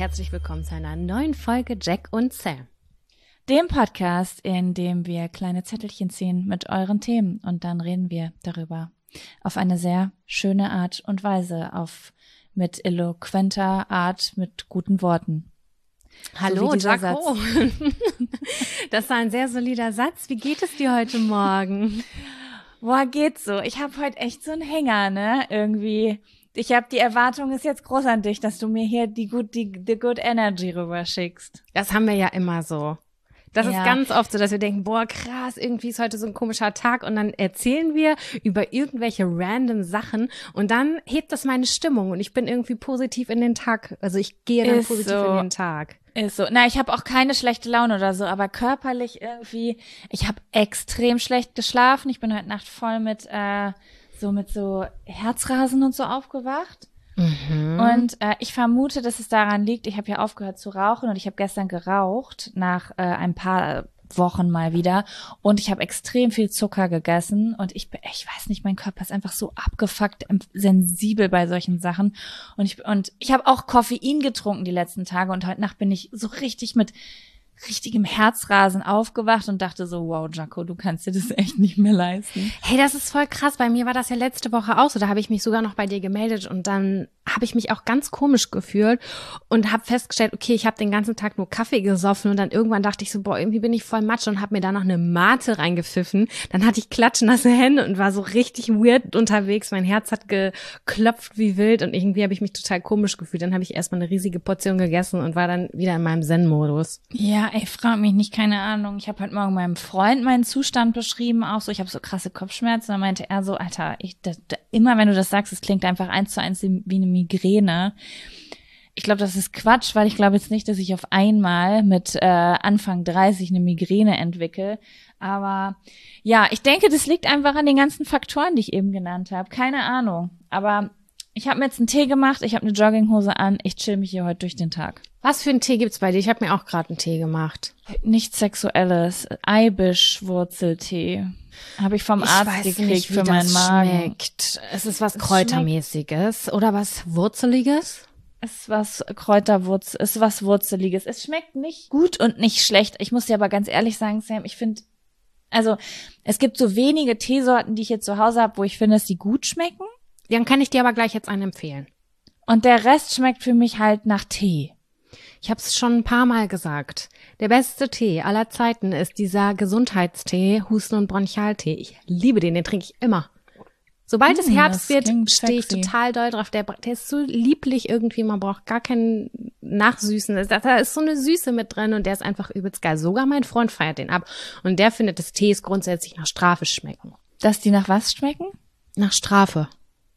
herzlich willkommen zu einer neuen Folge Jack und Sam. Dem Podcast, in dem wir kleine Zettelchen ziehen mit euren Themen und dann reden wir darüber auf eine sehr schöne Art und Weise, mit eloquenter Art, mit guten Worten. Hallo, so Jaco. Das war ein sehr solider Satz. Wie geht es dir heute Morgen? Boah, geht so. Ich habe heute echt so einen Hänger, ne? Irgendwie. Ich habe die Erwartung ist jetzt groß an dich, dass du mir hier die good Energy rüberschickst. Das haben wir ja immer so. Das ist ganz oft so, dass wir denken, boah, krass, irgendwie ist heute so ein komischer Tag und dann erzählen wir über irgendwelche random Sachen und dann hebt das meine Stimmung und ich bin irgendwie positiv in den Tag, also ich gehe dann positiv in den Tag. Ist so. Na, ich habe auch keine schlechte Laune oder so, aber körperlich irgendwie, ich habe extrem schlecht geschlafen. Ich bin heute Nacht voll mit so Herzrasen und so aufgewacht. Und ich vermute, dass es daran liegt, ich habe ja aufgehört zu rauchen und ich habe gestern geraucht, nach ein paar Wochen mal wieder. Und ich habe extrem viel Zucker gegessen und ich weiß nicht, mein Körper ist einfach so abgefuckt, sensibel bei solchen Sachen. Und ich habe auch Koffein getrunken die letzten Tage und heute Nacht bin ich so richtig mit richtigem Herzrasen aufgewacht und dachte so, wow, Jaco, du kannst dir das echt nicht mehr leisten. Hey, das ist voll krass. Bei mir war das ja letzte Woche auch so. Da habe ich mich sogar noch bei dir gemeldet und dann habe ich mich auch ganz komisch gefühlt und habe festgestellt, okay, ich habe den ganzen Tag nur Kaffee gesoffen und dann irgendwann dachte ich so, boah, irgendwie bin ich voll matsch und habe mir da noch eine Mate reingepfiffen. Dann hatte ich klatschnasse Hände und war so richtig weird unterwegs. Mein Herz hat geklopft wie wild und irgendwie habe ich mich total komisch gefühlt. Dann habe ich erstmal eine riesige Portion gegessen und war dann wieder in meinem Zen-Modus. Ja, ey, frag mich nicht, keine Ahnung. Ich habe heute Morgen meinem Freund meinen Zustand beschrieben, auch so, ich habe so krasse Kopfschmerzen. Dann meinte er so, Alter, immer wenn du das sagst, es klingt einfach 1:1 wie eine Migräne. Ich glaube, das ist Quatsch, weil ich glaube jetzt nicht, dass ich auf einmal mit Anfang 30 eine Migräne entwickle. Aber ja, ich denke, das liegt einfach an den ganzen Faktoren, die ich eben genannt habe. Keine Ahnung. Aber ich habe mir jetzt einen Tee gemacht, ich habe eine Jogginghose an, ich chill mich hier heute durch den Tag. Was für einen Tee gibt's bei dir? Ich habe mir auch gerade einen Tee gemacht. Nichts Sexuelles. Eibischwurzeltee. Habe ich vom Arzt gekriegt für meinen Magen. Schmeckt. Es ist was Kräutermäßiges oder was Wurzeliges? Es ist was Wurzeliges. Es schmeckt nicht gut und nicht schlecht. Ich muss dir aber ganz ehrlich sagen, Sam, ich finde, also es gibt so wenige Teesorten, die ich hier zu Hause habe, wo ich finde, dass die gut schmecken. Dann kann ich dir aber gleich jetzt einen empfehlen. Und der Rest schmeckt für mich halt nach Tee. Ich habe es schon ein paar Mal gesagt. Der beste Tee aller Zeiten ist dieser Gesundheitstee, Husten- und Bronchialtee. Ich liebe den trinke ich immer. Sobald es Herbst wird, stehe ich total doll drauf. Der ist so lieblich irgendwie, man braucht gar keinen Nachsüßen. Da ist so eine Süße mit drin und der ist einfach übelst geil. Sogar mein Freund feiert den ab. Und der findet, dass Tees grundsätzlich nach Strafe schmecken. Dass die nach was schmecken? Nach Strafe.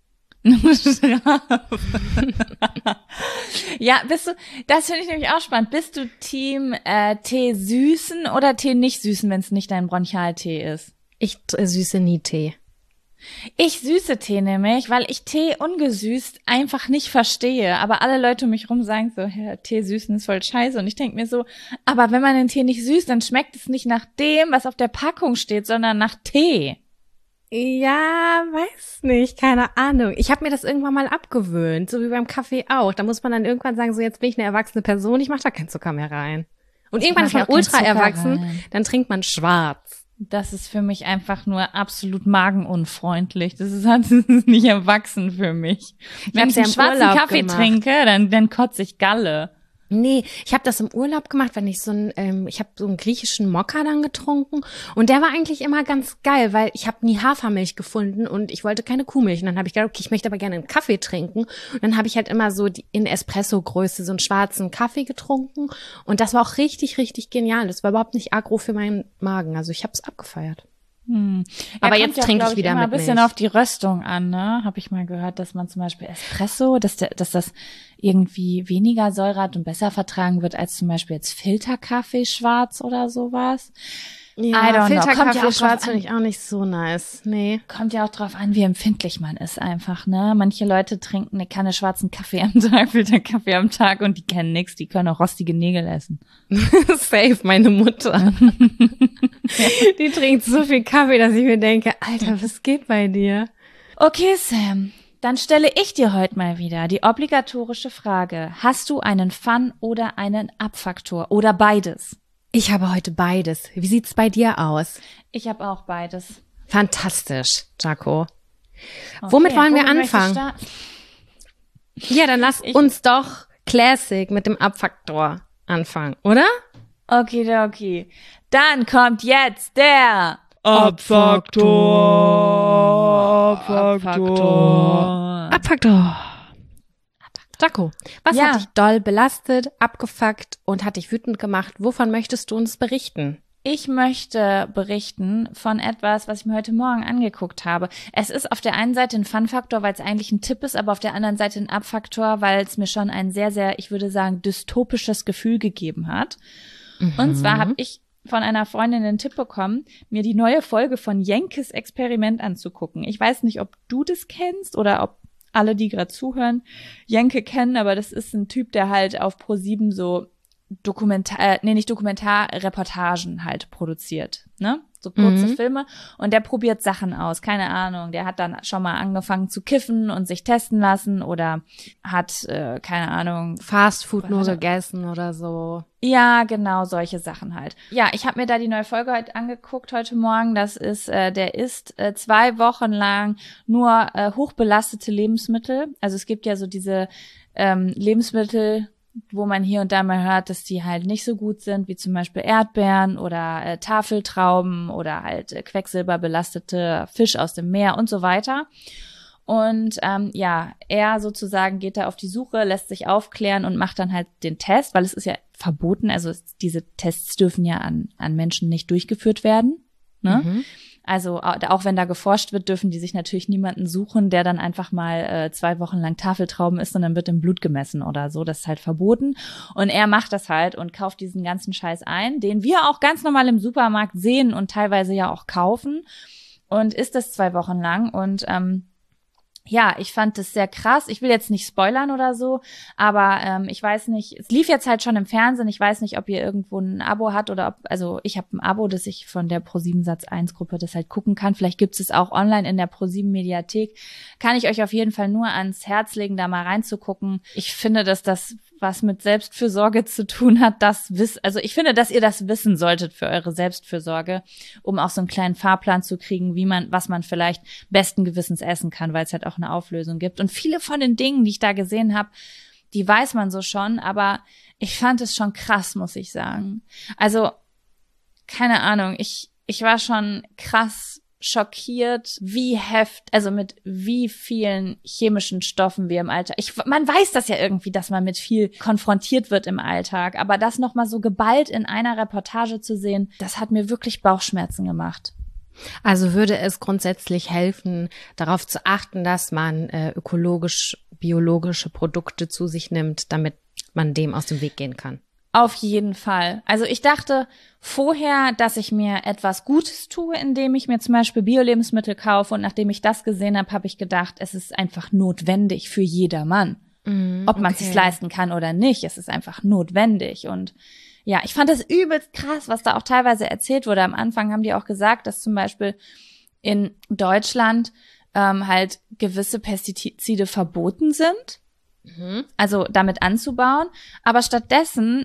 Ja, das finde ich nämlich auch spannend. Bist du Team Tee süßen oder Tee nicht süßen, wenn es nicht dein Bronchialtee ist? Ich süße nie Tee. Ich süße Tee nämlich, weil ich Tee ungesüßt einfach nicht verstehe. Aber alle Leute um mich rum sagen so, ja, Tee süßen ist voll scheiße. Und ich denke mir so, aber wenn man den Tee nicht süßt, dann schmeckt es nicht nach dem, was auf der Packung steht, sondern nach Tee. Ja, weiß nicht, keine Ahnung. Ich habe mir das irgendwann mal abgewöhnt, so wie beim Kaffee auch. Da muss man dann irgendwann sagen, so jetzt bin ich eine erwachsene Person, ich mache da keinen Zucker mehr rein. Und irgendwann ist man ultra erwachsen, dann trinkt man schwarz. Das ist für mich einfach nur absolut magenunfreundlich. Das ist nicht erwachsen für mich. Wenn ich einen schwarzen Kaffee trinke, dann kotze ich Galle. Nee, ich habe das im Urlaub gemacht, wenn ich ich habe so einen griechischen Mokka dann getrunken und der war eigentlich immer ganz geil, weil ich habe nie Hafermilch gefunden und ich wollte keine Kuhmilch und dann habe ich gedacht, okay, ich möchte aber gerne einen Kaffee trinken und dann habe ich halt immer so in Espresso-Größe so einen schwarzen Kaffee getrunken und das war auch richtig, richtig genial. Das war überhaupt nicht aggro für meinen Magen, also ich habe es abgefeiert. Aber jetzt trinke ich wieder mit Milch. Ein bisschen auf die Röstung an, ne? Habe ich mal gehört, dass man zum Beispiel Espresso, dass das irgendwie weniger Säure hat und besser vertragen wird als zum Beispiel jetzt Filterkaffee schwarz oder sowas. Ja, Filterkaffee schwarz finde ich auch nicht so nice. Nee. Kommt ja auch drauf an, wie empfindlich man ist einfach, ne? Manche Leute trinken eine Kanne schwarzen Kaffee am Tag, Filterkaffee am Tag und die kennen nix, die können auch rostige Nägel essen. Safe, meine Mutter. Die trinkt so viel Kaffee, dass ich mir denke, Alter, was geht bei dir? Okay, Sam. Dann stelle ich dir heute mal wieder die obligatorische Frage. Hast du einen Fun- oder einen Abfaktor oder beides? Ich habe heute beides. Wie sieht's bei dir aus? Ich habe auch beides. Fantastisch, Jaco. Okay, Womit wollen wir möchtest du anfangen? starten? Ja, dann lass uns doch Classic mit dem Abfaktor anfangen, oder? Okay. Dann kommt jetzt der Abfaktor. Jaco, was Ja. hat dich doll belastet, abgefuckt und hat dich wütend gemacht? Wovon möchtest du uns berichten? Ich möchte berichten von etwas, was ich mir heute Morgen angeguckt habe. Es ist auf der einen Seite ein Fun-Faktor, weil es eigentlich ein Tipp ist, aber auf der anderen Seite ein Abfaktor, weil es mir schon ein sehr, sehr, ich würde sagen, dystopisches Gefühl gegeben hat. Und zwar habe ich von einer Freundin den Tipp bekommen, mir die neue Folge von Jenkes Experiment anzugucken. Ich weiß nicht, ob du das kennst oder ob alle, die gerade zuhören, Jenke kennen, aber das ist ein Typ, der halt auf ProSieben so Reportagen halt produziert, ne? So kurze Filme und der probiert Sachen aus, keine Ahnung, der hat dann schon mal angefangen zu kiffen und sich testen lassen oder hat, keine Ahnung, Fastfood nur gegessen oder so. ja, genau, solche Sachen halt. Ja, ich habe mir da die neue Folge heute angeguckt heute Morgen. Das ist, der isst 2 Wochen lang nur hochbelastete Lebensmittel. Also es gibt ja so diese Lebensmittel, wo man hier und da mal hört, dass die halt nicht so gut sind, wie zum Beispiel Erdbeeren oder Tafeltrauben oder halt quecksilberbelastete Fisch aus dem Meer und so weiter. Und ja, er sozusagen geht da auf die Suche, lässt sich aufklären und macht dann halt den Test, weil es ist ja verboten, also diese Tests dürfen ja an Menschen nicht durchgeführt werden, ne? Also auch wenn da geforscht wird, dürfen die sich natürlich niemanden suchen, der dann einfach mal 2 Wochen lang Tafeltrauben isst und dann wird im Blut gemessen oder so. Das ist halt verboten. Und er macht das halt und kauft diesen ganzen Scheiß ein, den wir auch ganz normal im Supermarkt sehen und teilweise ja auch kaufen. Und isst das 2 Wochen lang und ja, ich fand das sehr krass. Ich will jetzt nicht spoilern oder so, aber ich weiß nicht, es lief jetzt halt schon im Fernsehen. Ich weiß nicht, ob ihr irgendwo ein Abo hat oder ob, also ich habe ein Abo, dass ich von der ProSieben Sat.1 Gruppe das halt gucken kann. Vielleicht gibt es auch online in der ProSieben Mediathek. Kann ich euch auf jeden Fall nur ans Herz legen, da mal reinzugucken. Ich finde, dass das was mit Selbstfürsorge zu tun hat, also ich finde, dass ihr das wissen solltet für eure Selbstfürsorge, um auch so einen kleinen Fahrplan zu kriegen, was man vielleicht besten Gewissens essen kann, weil es halt auch eine Auflösung gibt. Und viele von den Dingen, die ich da gesehen habe, die weiß man so schon, aber ich fand es schon krass, muss ich sagen. Also, keine Ahnung, ich war schon krass schockiert, also mit wie vielen chemischen Stoffen wir im Alltag. Man weiß das ja irgendwie, dass man mit viel konfrontiert wird im Alltag, aber das nochmal so geballt in einer Reportage zu sehen, das hat mir wirklich Bauchschmerzen gemacht. Also würde es grundsätzlich helfen, darauf zu achten, dass man ökologisch-biologische Produkte zu sich nimmt, damit man dem aus dem Weg gehen kann. Auf jeden Fall. Also ich dachte vorher, dass ich mir etwas Gutes tue, indem ich mir zum Beispiel Bio-Lebensmittel kaufe. Und nachdem ich das gesehen habe, habe ich gedacht, es ist einfach notwendig für jedermann. Ob man es sich leisten kann oder nicht, es ist einfach notwendig. Und ja, ich fand das übelst krass, was da auch teilweise erzählt wurde. Am Anfang haben die auch gesagt, dass zum Beispiel in Deutschland halt gewisse Pestizide verboten sind. Also damit anzubauen, aber stattdessen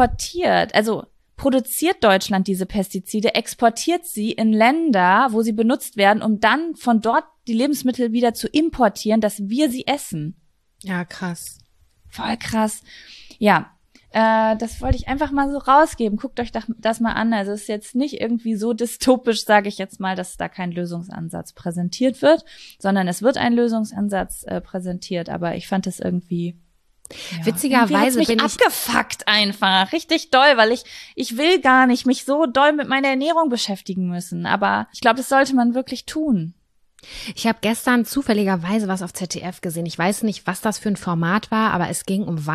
produziert Deutschland diese Pestizide, exportiert sie in Länder, wo sie benutzt werden, um dann von dort die Lebensmittel wieder zu importieren, dass wir sie essen. Ja, krass. Voll krass. Ja, das wollte ich einfach mal so rausgeben. Guckt euch das mal an. Also es ist jetzt nicht irgendwie so dystopisch, sage ich jetzt mal, dass da kein Lösungsansatz präsentiert wird, sondern es wird ein Lösungsansatz präsentiert. Aber ich fand das irgendwie, ja, witzigerweise bin ich abgefuckt einfach. Richtig doll, weil ich will gar nicht mich so doll mit meiner Ernährung beschäftigen müssen. Aber ich glaube, das sollte man wirklich tun. Ich habe gestern zufälligerweise was auf ZDF gesehen. Ich weiß nicht, was das für ein Format war, aber es ging um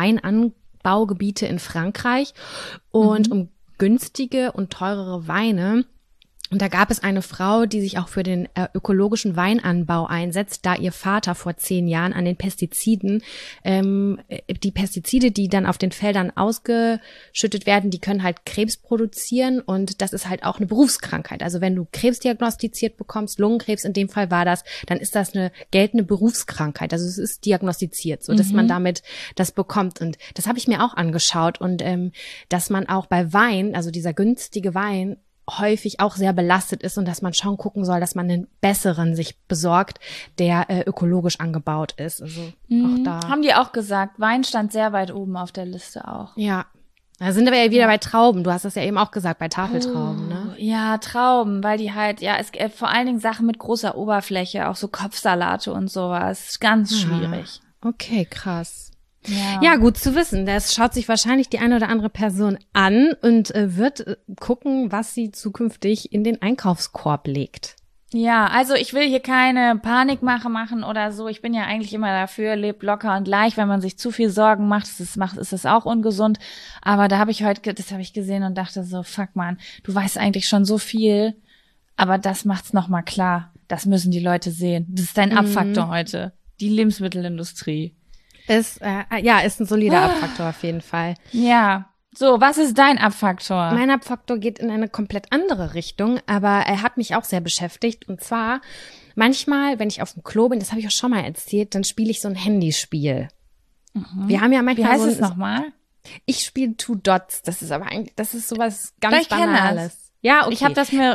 Weinanbaugebiete in Frankreich und um günstige und teurere Weine Und da gab es eine Frau, die sich auch für den ökologischen Weinanbau einsetzt, da ihr Vater vor 10 Jahren an den Pestiziden, die Pestizide, die dann auf den Feldern ausgeschüttet werden, die können halt Krebs produzieren und das ist halt auch eine Berufskrankheit. Also wenn du Krebs diagnostiziert bekommst, Lungenkrebs in dem Fall war das, dann ist das eine geltende Berufskrankheit. Also es ist diagnostiziert, so dass man damit das bekommt. Und das habe ich mir auch angeschaut und dass man auch bei Wein, also dieser günstige Wein, häufig auch sehr belastet ist und dass man schon gucken soll, dass man einen besseren sich besorgt, der ökologisch angebaut ist. Also auch da. Haben die auch gesagt, Wein stand sehr weit oben auf der Liste auch. Ja. Da sind wir ja wieder bei Trauben. Du hast das ja eben auch gesagt, bei Tafeltrauben, ne? Ja, Trauben, weil die halt, es vor allen Dingen Sachen mit großer Oberfläche, auch so Kopfsalate und sowas, ganz schwierig. Okay, krass. Ja, gut zu wissen. Das schaut sich wahrscheinlich die eine oder andere Person an und wird gucken, was sie zukünftig in den Einkaufskorb legt. Ja, also ich will hier keine Panikmache machen oder so. Ich bin ja eigentlich immer dafür, lebt locker und leicht. Wenn man sich zu viel Sorgen macht, ist es auch ungesund. Aber da habe ich das habe ich gesehen und dachte so, fuck man, du weißt eigentlich schon so viel, aber das macht's nochmal klar. Das müssen die Leute sehen. Das ist dein Abfaktor heute. Die Lebensmittelindustrie. Ist ein solider Abfaktor auf jeden Fall. Ja. So, was ist dein Abfaktor? Mein Abfaktor geht in eine komplett andere Richtung, aber er hat mich auch sehr beschäftigt. Und zwar, manchmal, wenn ich auf dem Klo bin, das habe ich auch schon mal erzählt, dann spiele ich so ein Handyspiel. Wir haben ja manchmal Wie heißt es nochmal? Ich spiele Two Dots. Das ist aber eigentlich, das ist sowas ganz Banales. Ja, okay. Ich habe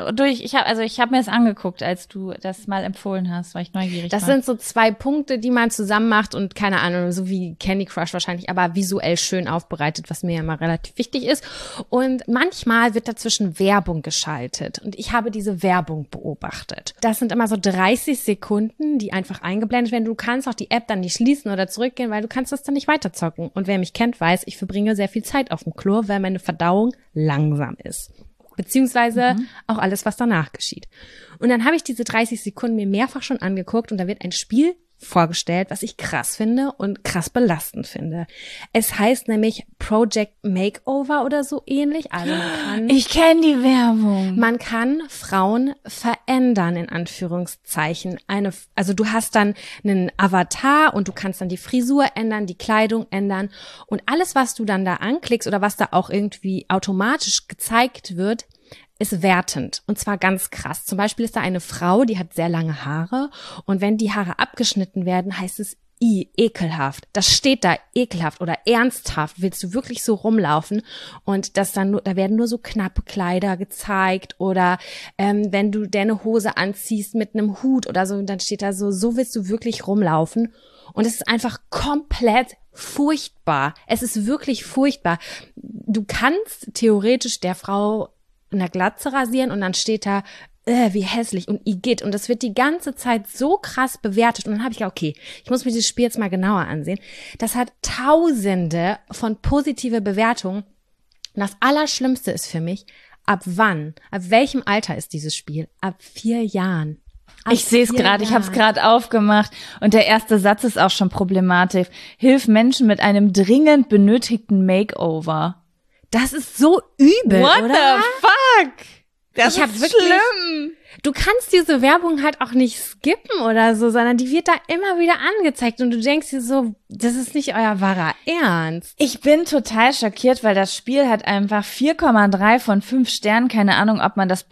mir das angeguckt, als du das mal empfohlen hast, weil ich neugierig war. Das sind so 2 Punkte, die man zusammen macht und keine Ahnung, so wie Candy Crush wahrscheinlich, aber visuell schön aufbereitet, was mir ja mal relativ wichtig ist. Und manchmal wird dazwischen Werbung geschaltet und ich habe diese Werbung beobachtet. Das sind immer so 30 Sekunden, die einfach eingeblendet werden. Du kannst auch die App dann nicht schließen oder zurückgehen, weil du kannst das dann nicht weiterzocken. Und wer mich kennt, weiß, ich verbringe sehr viel Zeit auf dem Klo, weil meine Verdauung langsam ist. Beziehungsweise auch alles, was danach geschieht. Und dann habe ich diese 30 Sekunden mir mehrfach schon angeguckt und da wird ein Spiel vorgestellt, was ich krass finde und krass belastend finde. Es heißt nämlich Project Makeover oder so ähnlich. Also ich kenne die Werbung. Man kann Frauen verändern, in Anführungszeichen. Also du hast dann einen Avatar und du kannst dann die Frisur ändern, die Kleidung ändern und alles, was du dann da anklickst oder was da auch irgendwie automatisch gezeigt wird, ist wertend und zwar ganz krass. Zum Beispiel ist da eine Frau, die hat sehr lange Haare und wenn die Haare abgeschnitten werden, heißt es ekelhaft. Das steht da, ekelhaft oder ernsthaft. Willst du wirklich so rumlaufen? Und da werden nur so knappe Kleider gezeigt oder wenn du deine Hose anziehst mit einem Hut oder so, dann steht da so willst du wirklich rumlaufen. Und es ist einfach komplett furchtbar. Es ist wirklich furchtbar. Du kannst theoretisch der Frau eine Glatze rasieren und dann steht da, wie hässlich und igitt. Und das wird die ganze Zeit so krass bewertet. Und dann habe ich gedacht, okay, ich muss mir dieses Spiel jetzt mal genauer ansehen. Das hat Tausende von positive Bewertungen. Und das Allerschlimmste ist für mich, ab welchem Alter ist dieses Spiel? Ab 4 Jahren. Ich sehe es gerade, ich habe es gerade aufgemacht und der erste Satz ist auch schon problematisch. Hilf Menschen mit einem dringend benötigten Makeover. Das ist so übel, What oder? the fuck? Das ist wirklich, schlimm. Du kannst diese Werbung halt auch nicht skippen oder so, sondern die wird da immer wieder angezeigt und du denkst dir so, das ist nicht euer wahrer Ernst. Ich bin total schockiert, weil das Spiel hat einfach 4,3 von 5 Sternen. Keine Ahnung, ob man das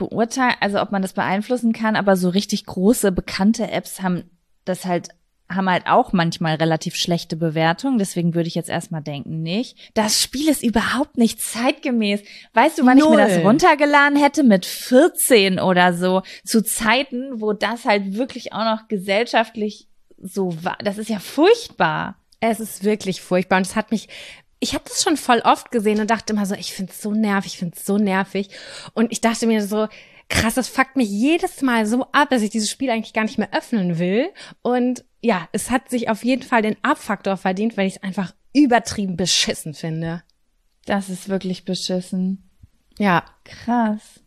ob man das beeinflussen kann, aber so richtig große, bekannte Apps haben halt auch manchmal relativ schlechte Bewertungen, deswegen würde ich jetzt erstmal denken, nicht. Das Spiel ist überhaupt nicht zeitgemäß. Weißt du, wann ich mir das runtergeladen hätte? Mit 14 oder so. Zu Zeiten, wo das halt wirklich auch noch gesellschaftlich so war. Das ist ja furchtbar. Es ist wirklich furchtbar und ich habe das schon voll oft gesehen und dachte immer so, ich find's so nervig. Und ich dachte mir so, krass, das fuckt mich jedes Mal so ab, dass ich dieses Spiel eigentlich gar nicht mehr öffnen will. Und ja, es hat sich auf jeden Fall den Abfaktor verdient, weil ich es einfach übertrieben beschissen finde. Das ist wirklich beschissen. Ja. Krass.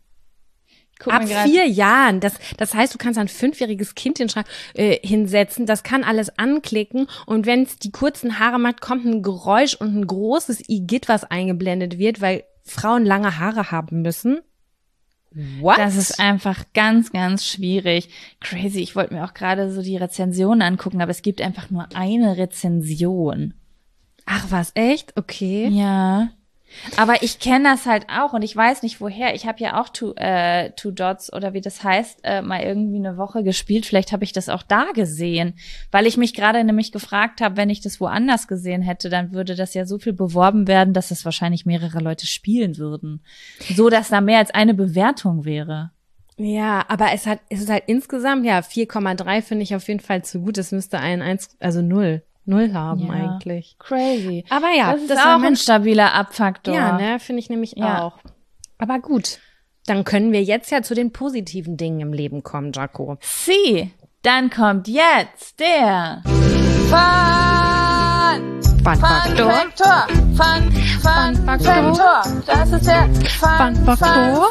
Ab 4 Jahren. Das heißt, du kannst ein 5-jähriges Kind hinsetzen, das kann alles anklicken und wenn es die kurzen Haare macht, kommt ein Geräusch und ein großes Igitt, was eingeblendet wird, weil Frauen lange Haare haben müssen. What? Das ist einfach ganz, ganz schwierig. Crazy. Ich wollte mir auch gerade so die Rezensionen angucken, aber es gibt einfach nur eine Rezension. Ach was, echt? Okay. Ja. Aber ich kenne das halt auch und ich weiß nicht woher. Ich habe ja auch Two Dots oder wie das heißt, mal irgendwie eine Woche gespielt. Vielleicht habe ich das auch da gesehen, weil ich mich gerade nämlich gefragt habe, wenn ich das woanders gesehen hätte, dann würde das ja so viel beworben werden, dass es wahrscheinlich mehrere Leute spielen würden. So, dass da mehr als eine Bewertung wäre. Ja, aber es ist halt insgesamt, 4,3 finde ich auf jeden Fall zu gut. Es müsste also 0 haben eigentlich. Crazy. Aber ja, das ist auch ein stabiler Abfaktor. Ja, ne, finde ich nämlich auch. Aber gut, dann können wir jetzt ja zu den positiven Dingen im Leben kommen, Jaco. Dann kommt jetzt der Fun-Faktor. Fun-Faktor. Das ist der Fun-Faktor.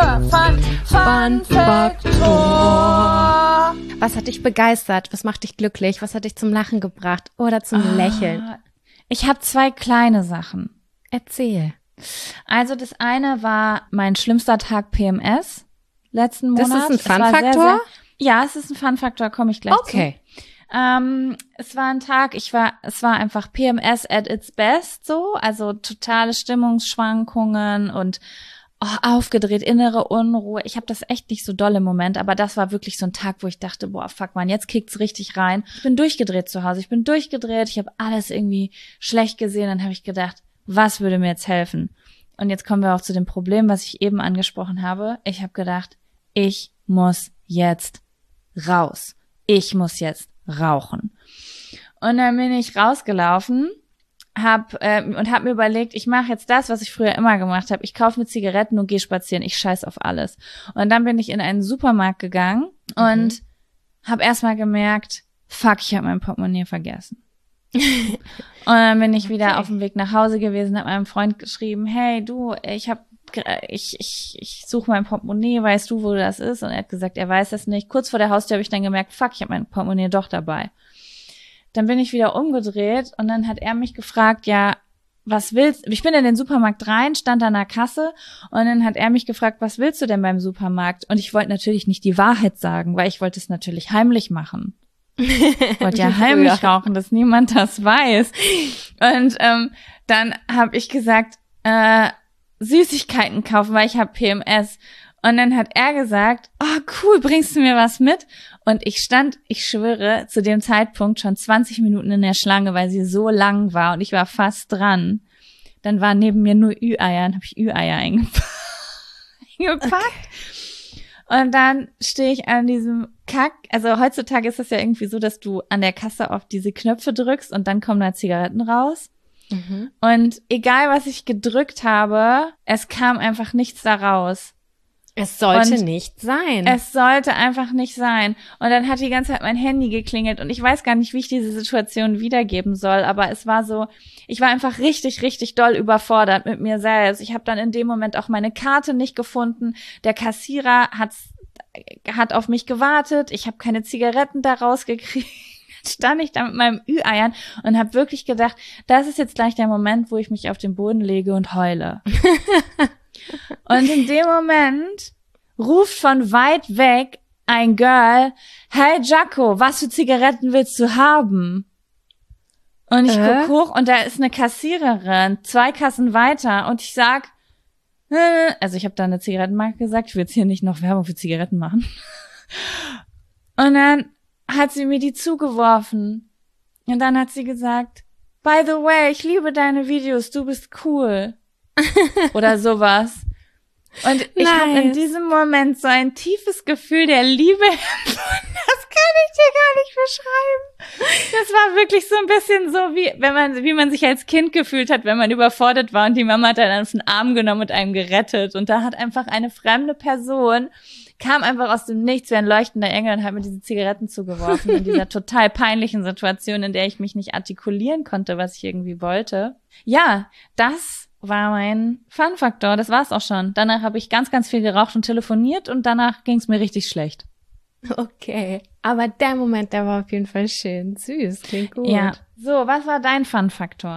Fun-Faktor. Was hat dich begeistert? Was macht dich glücklich? Was hat dich zum Lachen gebracht oder zum Lächeln? Ich habe 2 kleine Sachen. Erzähl. Also das eine war mein schlimmster Tag PMS letzten Monat. Das ist ein Fun-Faktor? Ja, es ist ein Fun-Faktor, komme ich gleich zu. Okay. Es war ein Tag, es war einfach PMS at its best so, also totale Stimmungsschwankungen und aufgedreht, innere Unruhe. Ich habe das echt nicht so doll im Moment, aber das war wirklich so ein Tag, wo ich dachte, boah, fuck man, jetzt kickt's richtig rein. Ich bin durchgedreht zu Hause, ich habe alles irgendwie schlecht gesehen, dann habe ich gedacht, was würde mir jetzt helfen? Und jetzt kommen wir auch zu dem Problem, was ich eben angesprochen habe. Ich habe gedacht, ich muss jetzt raus. Ich muss jetzt rauchen. Und dann bin ich rausgelaufen, hab mir überlegt, ich mache jetzt das, was ich früher immer gemacht habe. Ich kaufe mir Zigaretten und gehe spazieren. Ich scheiß auf alles. Und dann bin ich in einen Supermarkt gegangen und habe erstmal gemerkt, fuck, ich habe mein Portemonnaie vergessen. Und dann bin ich wieder auf dem Weg nach Hause gewesen, habe meinem Freund geschrieben, hey du, ich suche mein Portemonnaie, weißt du, wo das ist? Und er hat gesagt, er weiß es nicht. Kurz vor der Haustür habe ich dann gemerkt, fuck, ich habe mein Portemonnaie doch dabei. Dann bin ich wieder umgedreht und dann hat er mich gefragt, ja, was willst du? Ich bin in den Supermarkt rein, stand an der Kasse und dann hat er mich gefragt, was willst du denn beim Supermarkt? Und ich wollte natürlich nicht die Wahrheit sagen, weil ich wollte es natürlich heimlich machen. Ich wollte ja heimlich rauchen, dass niemand das weiß. Und dann habe ich gesagt, Süßigkeiten kaufen, weil ich habe PMS. Und dann hat er gesagt, oh cool, bringst du mir was mit? Und ich stand, ich schwöre, zu dem Zeitpunkt schon 20 Minuten in der Schlange, weil sie so lang war und ich war fast dran. Dann waren neben mir nur Ü-Eier, dann habe ich Ü-Eier eingepackt. Und dann stehe ich an diesem also heutzutage ist es ja irgendwie so, dass du an der Kasse auf diese Knöpfe drückst und dann kommen da Zigaretten raus. Mhm. Und egal, was ich gedrückt habe, es kam einfach nichts da raus. Es sollte nicht sein. Es sollte einfach nicht sein. Und dann hat die ganze Zeit mein Handy geklingelt und ich weiß gar nicht, wie ich diese Situation wiedergeben soll, aber es war so, ich war einfach richtig, richtig doll überfordert mit mir selbst. Ich habe dann in dem Moment auch meine Karte nicht gefunden. Der Kassierer hat auf mich gewartet. Ich habe keine Zigaretten da rausgekriegt. Stand ich da mit meinem Ü-Eiern und habe wirklich gedacht, das ist jetzt gleich der Moment, wo ich mich auf den Boden lege und heule. Und in dem Moment ruft von weit weg ein Girl, hey Jaco, was für Zigaretten willst du haben? Und ich guck hoch und da ist eine Kassiererin, 2 Kassen weiter und ich sag, also ich habe da eine Zigarettenmarke gesagt, ich will jetzt hier nicht noch Werbung für Zigaretten machen. Und dann hat sie mir die zugeworfen. Und dann hat sie gesagt, by the way, ich liebe deine Videos, du bist cool. Oder sowas. Und ich habe in diesem Moment so ein tiefes Gefühl der Liebe empfunden. Das kann ich dir gar nicht beschreiben. Das war wirklich so ein bisschen so, wie man sich als Kind gefühlt hat, wenn man überfordert war und die Mama hat dann auf den Arm genommen und einem gerettet. Und da hat einfach eine fremde Person, kam einfach aus dem Nichts wie ein leuchtender Engel und hat mir diese Zigaretten zugeworfen in dieser total peinlichen Situation, in der ich mich nicht artikulieren konnte, was ich irgendwie wollte. Ja, das war mein Fun-Faktor. Das war's auch schon. Danach habe ich ganz, ganz viel geraucht und telefoniert und danach ging's mir richtig schlecht. Okay, aber der Moment, der war auf jeden Fall schön. Süß, klingt gut. Ja. So, was war dein Fun-Faktor?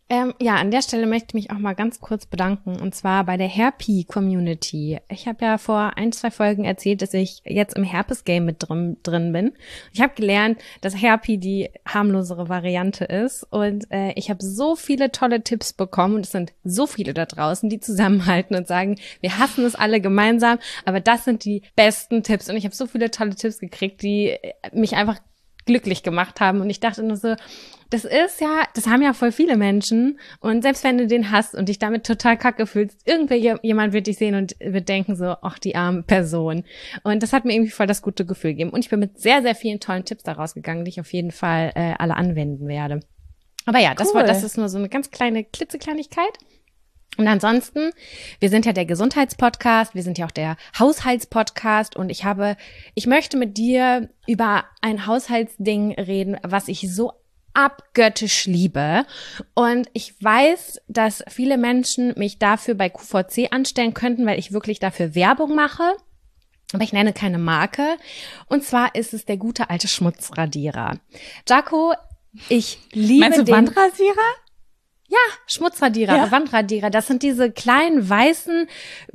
Ja, an der Stelle möchte ich mich auch mal ganz kurz bedanken, und zwar bei der Herpy-Community. Ich habe ja vor 1-2 Folgen erzählt, dass ich jetzt im Herpes-Game mit drin bin. Ich habe gelernt, dass Herpy die harmlosere Variante ist, und ich habe so viele tolle Tipps bekommen, und es sind so viele da draußen, die zusammenhalten und sagen, wir hassen es alle gemeinsam, aber das sind die besten Tipps, und ich habe so viele tolle Tipps gekriegt, die mich einfach glücklich gemacht haben, und ich dachte nur so, das haben ja voll viele Menschen, und selbst wenn du den hast und dich damit total kacke fühlst, jemand wird dich sehen und wird denken so, ach, die arme Person. Und das hat mir irgendwie voll das gute Gefühl gegeben, und ich bin mit sehr, sehr vielen tollen Tipps da rausgegangen, die ich auf jeden Fall alle anwenden werde. Aber ja, das ist nur so eine ganz kleine Klitzekleinigkeit. Und ansonsten, wir sind ja der Gesundheitspodcast, wir sind ja auch der Haushaltspodcast, und ich möchte mit dir über ein Haushaltsding reden, was ich so abgöttisch liebe. Und ich weiß, dass viele Menschen mich dafür bei QVC anstellen könnten, weil ich wirklich dafür Werbung mache. Aber ich nenne keine Marke. Und zwar ist es der gute alte Schmutzradierer. Jaco, ich liebe Meinst du Wandrasierer? Ja, Schmutzradierer, ja. Wandradierer. Das sind diese kleinen weißen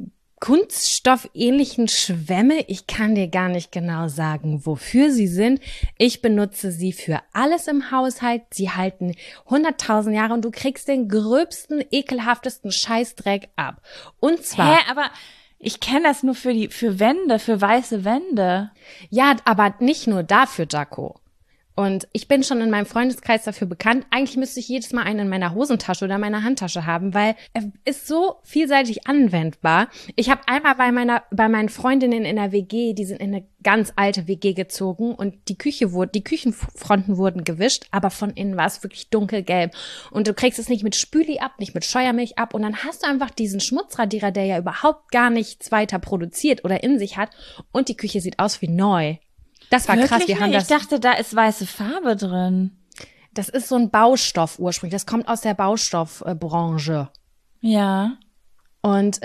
kunststoffähnlichen Schwämme. Ich kann dir gar nicht genau sagen, wofür sie sind. Ich benutze sie für alles im Haushalt. Sie halten 100.000 Jahre, und du kriegst den gröbsten, ekelhaftesten Scheißdreck ab. Und zwar... aber ich kenne das nur für Wände, für weiße Wände. Ja, aber nicht nur dafür, Jaco. Und ich bin schon in meinem Freundeskreis dafür bekannt. Eigentlich müsste ich jedes Mal einen in meiner Hosentasche oder meiner Handtasche haben, weil er ist so vielseitig anwendbar. Ich habe einmal bei meinen Freundinnen in der WG, die sind in eine ganz alte WG gezogen, und die Küchenfronten wurden gewischt, aber von innen war es wirklich dunkelgelb. Und du kriegst es nicht mit Spüli ab, nicht mit Scheuermilch ab, und dann hast du einfach diesen Schmutzradierer, der ja überhaupt gar nichts weiter produziert oder in sich hat, und die Küche sieht aus wie neu. Das war krass. Ich dachte, da ist weiße Farbe drin. Das ist so ein Baustoff ursprünglich. Das kommt aus der Baustoffbranche. Ja. Und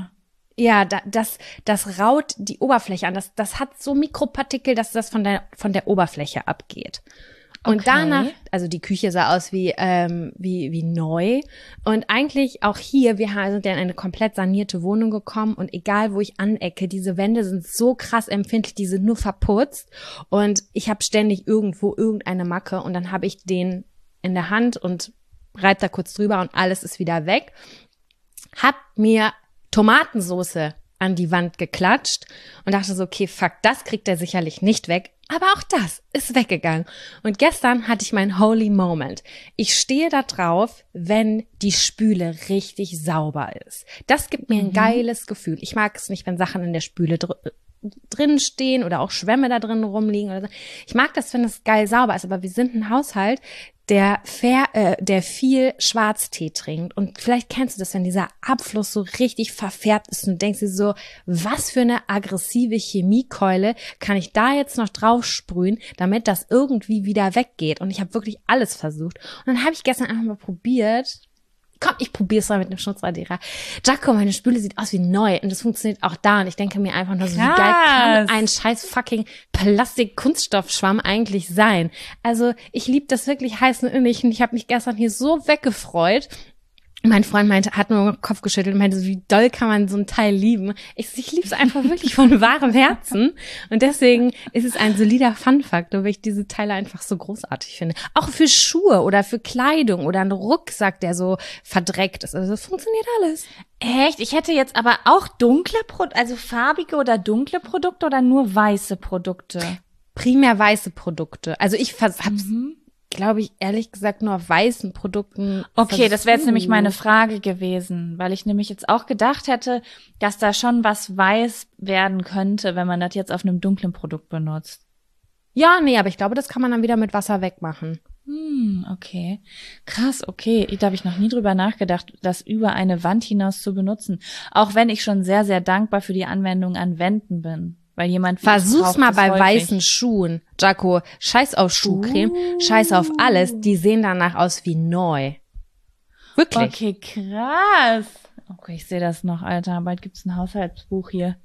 ja, das raut die Oberfläche an. Das hat so Mikropartikel, dass das von der Oberfläche abgeht. Und danach, also die Küche sah aus wie neu. Und eigentlich auch hier, wir sind ja in eine komplett sanierte Wohnung gekommen, und egal wo ich anecke, diese Wände sind so krass empfindlich, die sind nur verputzt, und ich habe ständig irgendwo irgendeine Macke, und dann habe ich den in der Hand und reib da kurz drüber, und alles ist wieder weg. Hab mir Tomatensoße an die Wand geklatscht und dachte so, okay, fuck, das kriegt er sicherlich nicht weg. Aber auch das ist weggegangen. Und gestern hatte ich meinen Holy Moment. Ich stehe da drauf, wenn die Spüle richtig sauber ist. Das gibt mir ein geiles Gefühl. Ich mag es nicht, wenn Sachen in der Spüle drin stehen oder auch Schwämme da drin rumliegen oder so. Ich mag das, wenn es geil sauber ist, aber wir sind ein Haushalt, der viel Schwarztee trinkt. Und vielleicht kennst du das, wenn dieser Abfluss so richtig verfärbt ist, und du denkst dir so, was für eine aggressive Chemiekeule kann ich da jetzt noch drauf sprühen, damit das irgendwie wieder weggeht. Und ich habe wirklich alles versucht. Und dann habe ich gestern einfach mal probiert, komm, ich probier's mal mit einem Schmutzradierer. Jaco, meine Spüle sieht aus wie neu, und das funktioniert auch da, und ich denke mir einfach nur so, wie geil kann ein scheiß fucking Plastik-Kunststoffschwamm eigentlich sein? Also ich liebe das wirklich heiß und innig, und ich habe mich gestern hier so weggefreut. Mein Freund hat nur den Kopf geschüttelt und meinte, wie doll kann man so ein Teil lieben? Ich liebe es einfach wirklich von wahrem Herzen. Und deswegen ist es ein solider Fun-Faktor, weil ich diese Teile einfach so großartig finde. Auch für Schuhe oder für Kleidung oder einen Rucksack, der so verdreckt ist. Also das funktioniert alles. Echt? Ich hätte jetzt aber auch also farbige oder dunkle Produkte oder nur weiße Produkte? Primär weiße Produkte. Also ich hab's glaube ich, ehrlich gesagt, nur auf weißen Produkten. Okay, das wäre jetzt nämlich meine Frage gewesen, weil ich nämlich jetzt auch gedacht hätte, dass da schon was weiß werden könnte, wenn man das jetzt auf einem dunklen Produkt benutzt. Ja, nee, aber ich glaube, das kann man dann wieder mit Wasser wegmachen. Okay. Krass, okay. Da habe ich noch nie drüber nachgedacht, das über eine Wand hinaus zu benutzen. Auch wenn ich schon sehr, sehr dankbar für die Anwendung an Wänden bin. Weil jemand versuch's mal bei weißen Schuhen. Jaco, scheiß auf Schuhcreme, scheiß auf alles. Die sehen danach aus wie neu. Wirklich. Okay, krass. Okay, ich sehe das noch, Alter. Bald gibt's ein Haushaltsbuch hier.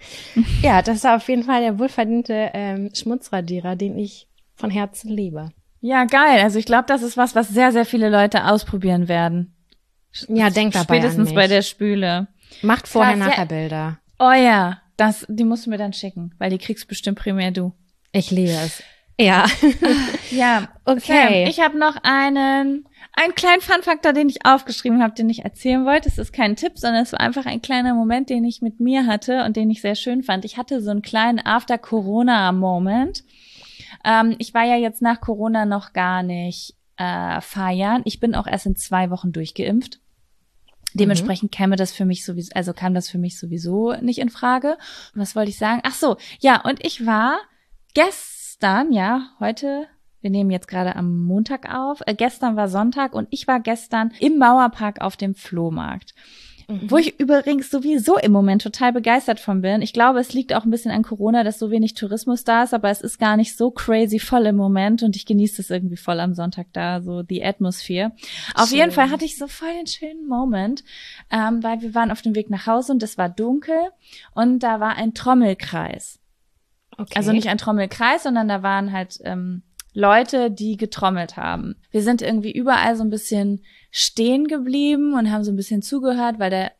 Ja, das ist auf jeden Fall der wohlverdiente Schmutzradierer, den ich von Herzen liebe. Ja, geil. Also ich glaube, das ist was sehr, sehr viele Leute ausprobieren werden. Ja, denk dabei Spätestens an mich. bei der Spüle. Macht vorher-nachher Bilder. Oh ja, die musst du mir dann schicken, weil die kriegst bestimmt primär du. Ich liebe es. Ja. Ja, okay. Sam, ich habe noch einen kleinen Fun-Faktor, den ich aufgeschrieben habe, den ich erzählen wollte. Es ist kein Tipp, sondern es war einfach ein kleiner Moment, den ich mit mir hatte und den ich sehr schön fand. Ich hatte so einen kleinen After-Corona-Moment. Ich war ja jetzt nach Corona noch gar nicht feiern. Ich bin auch erst in 2 Wochen durchgeimpft. Dementsprechend kam das für mich sowieso nicht in Frage. Was wollte ich sagen? Ach so, ja, und ich war gestern, heute, wir nehmen jetzt gerade am Montag auf, gestern war Sonntag und ich war gestern im Mauerpark auf dem Flohmarkt. Wo ich übrigens sowieso im Moment total begeistert von bin. Ich glaube, es liegt auch ein bisschen an Corona, dass so wenig Tourismus da ist, aber es ist gar nicht so crazy voll im Moment und ich genieße es irgendwie voll am Sonntag da, so die Atmosphere. Auf jeden Fall hatte ich so voll den schönen Moment, weil wir waren auf dem Weg nach Hause und es war dunkel und da war ein Trommelkreis. Okay. Also nicht ein Trommelkreis, sondern da waren halt Leute, die getrommelt haben. Wir sind irgendwie überall so ein bisschen stehen geblieben und haben so ein bisschen zugehört, weil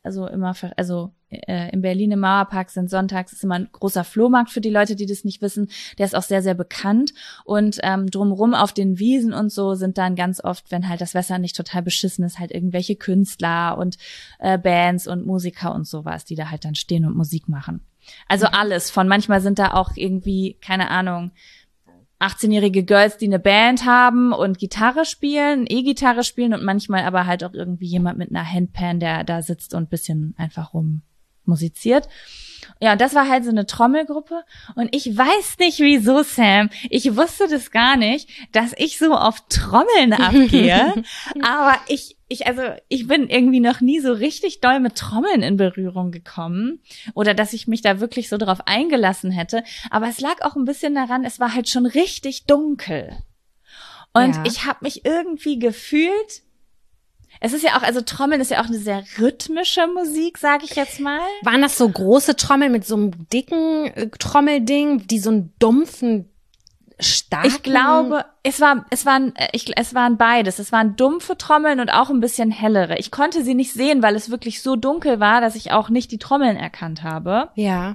im Berlin im Mauerpark sind sonntags ist immer ein großer Flohmarkt für die Leute, die das nicht wissen. Der ist auch sehr, sehr bekannt und drumrum auf den Wiesen und so sind dann ganz oft, wenn halt das Wetter nicht total beschissen ist, halt irgendwelche Künstler und Bands und Musiker und sowas, die da halt dann stehen und Musik machen. Also alles manchmal sind da auch irgendwie, keine Ahnung, 18-jährige Girls, die eine Band haben und E-Gitarre spielen und manchmal aber halt auch irgendwie jemand mit einer Handpan, der da sitzt und ein bisschen einfach rummusiziert. Ja, und das war halt so eine Trommelgruppe und ich weiß nicht wieso, Sam, ich wusste das gar nicht, dass ich so auf Trommeln abgehe, aber ich bin irgendwie noch nie so richtig doll mit Trommeln in Berührung gekommen oder dass ich mich da wirklich so drauf eingelassen hätte. Aber es lag auch ein bisschen daran, es war halt schon richtig dunkel. Und ich habe mich irgendwie gefühlt, es ist ja auch, also Trommeln ist ja auch eine sehr rhythmische Musik, sage ich jetzt mal. Waren das so große Trommeln mit so einem dicken Trommelding, die so einen dumpfen starken? Ich glaube, es waren beides. Es waren dumpfe Trommeln und auch ein bisschen hellere. Ich konnte sie nicht sehen, weil es wirklich so dunkel war, dass ich auch nicht die Trommeln erkannt habe. Ja.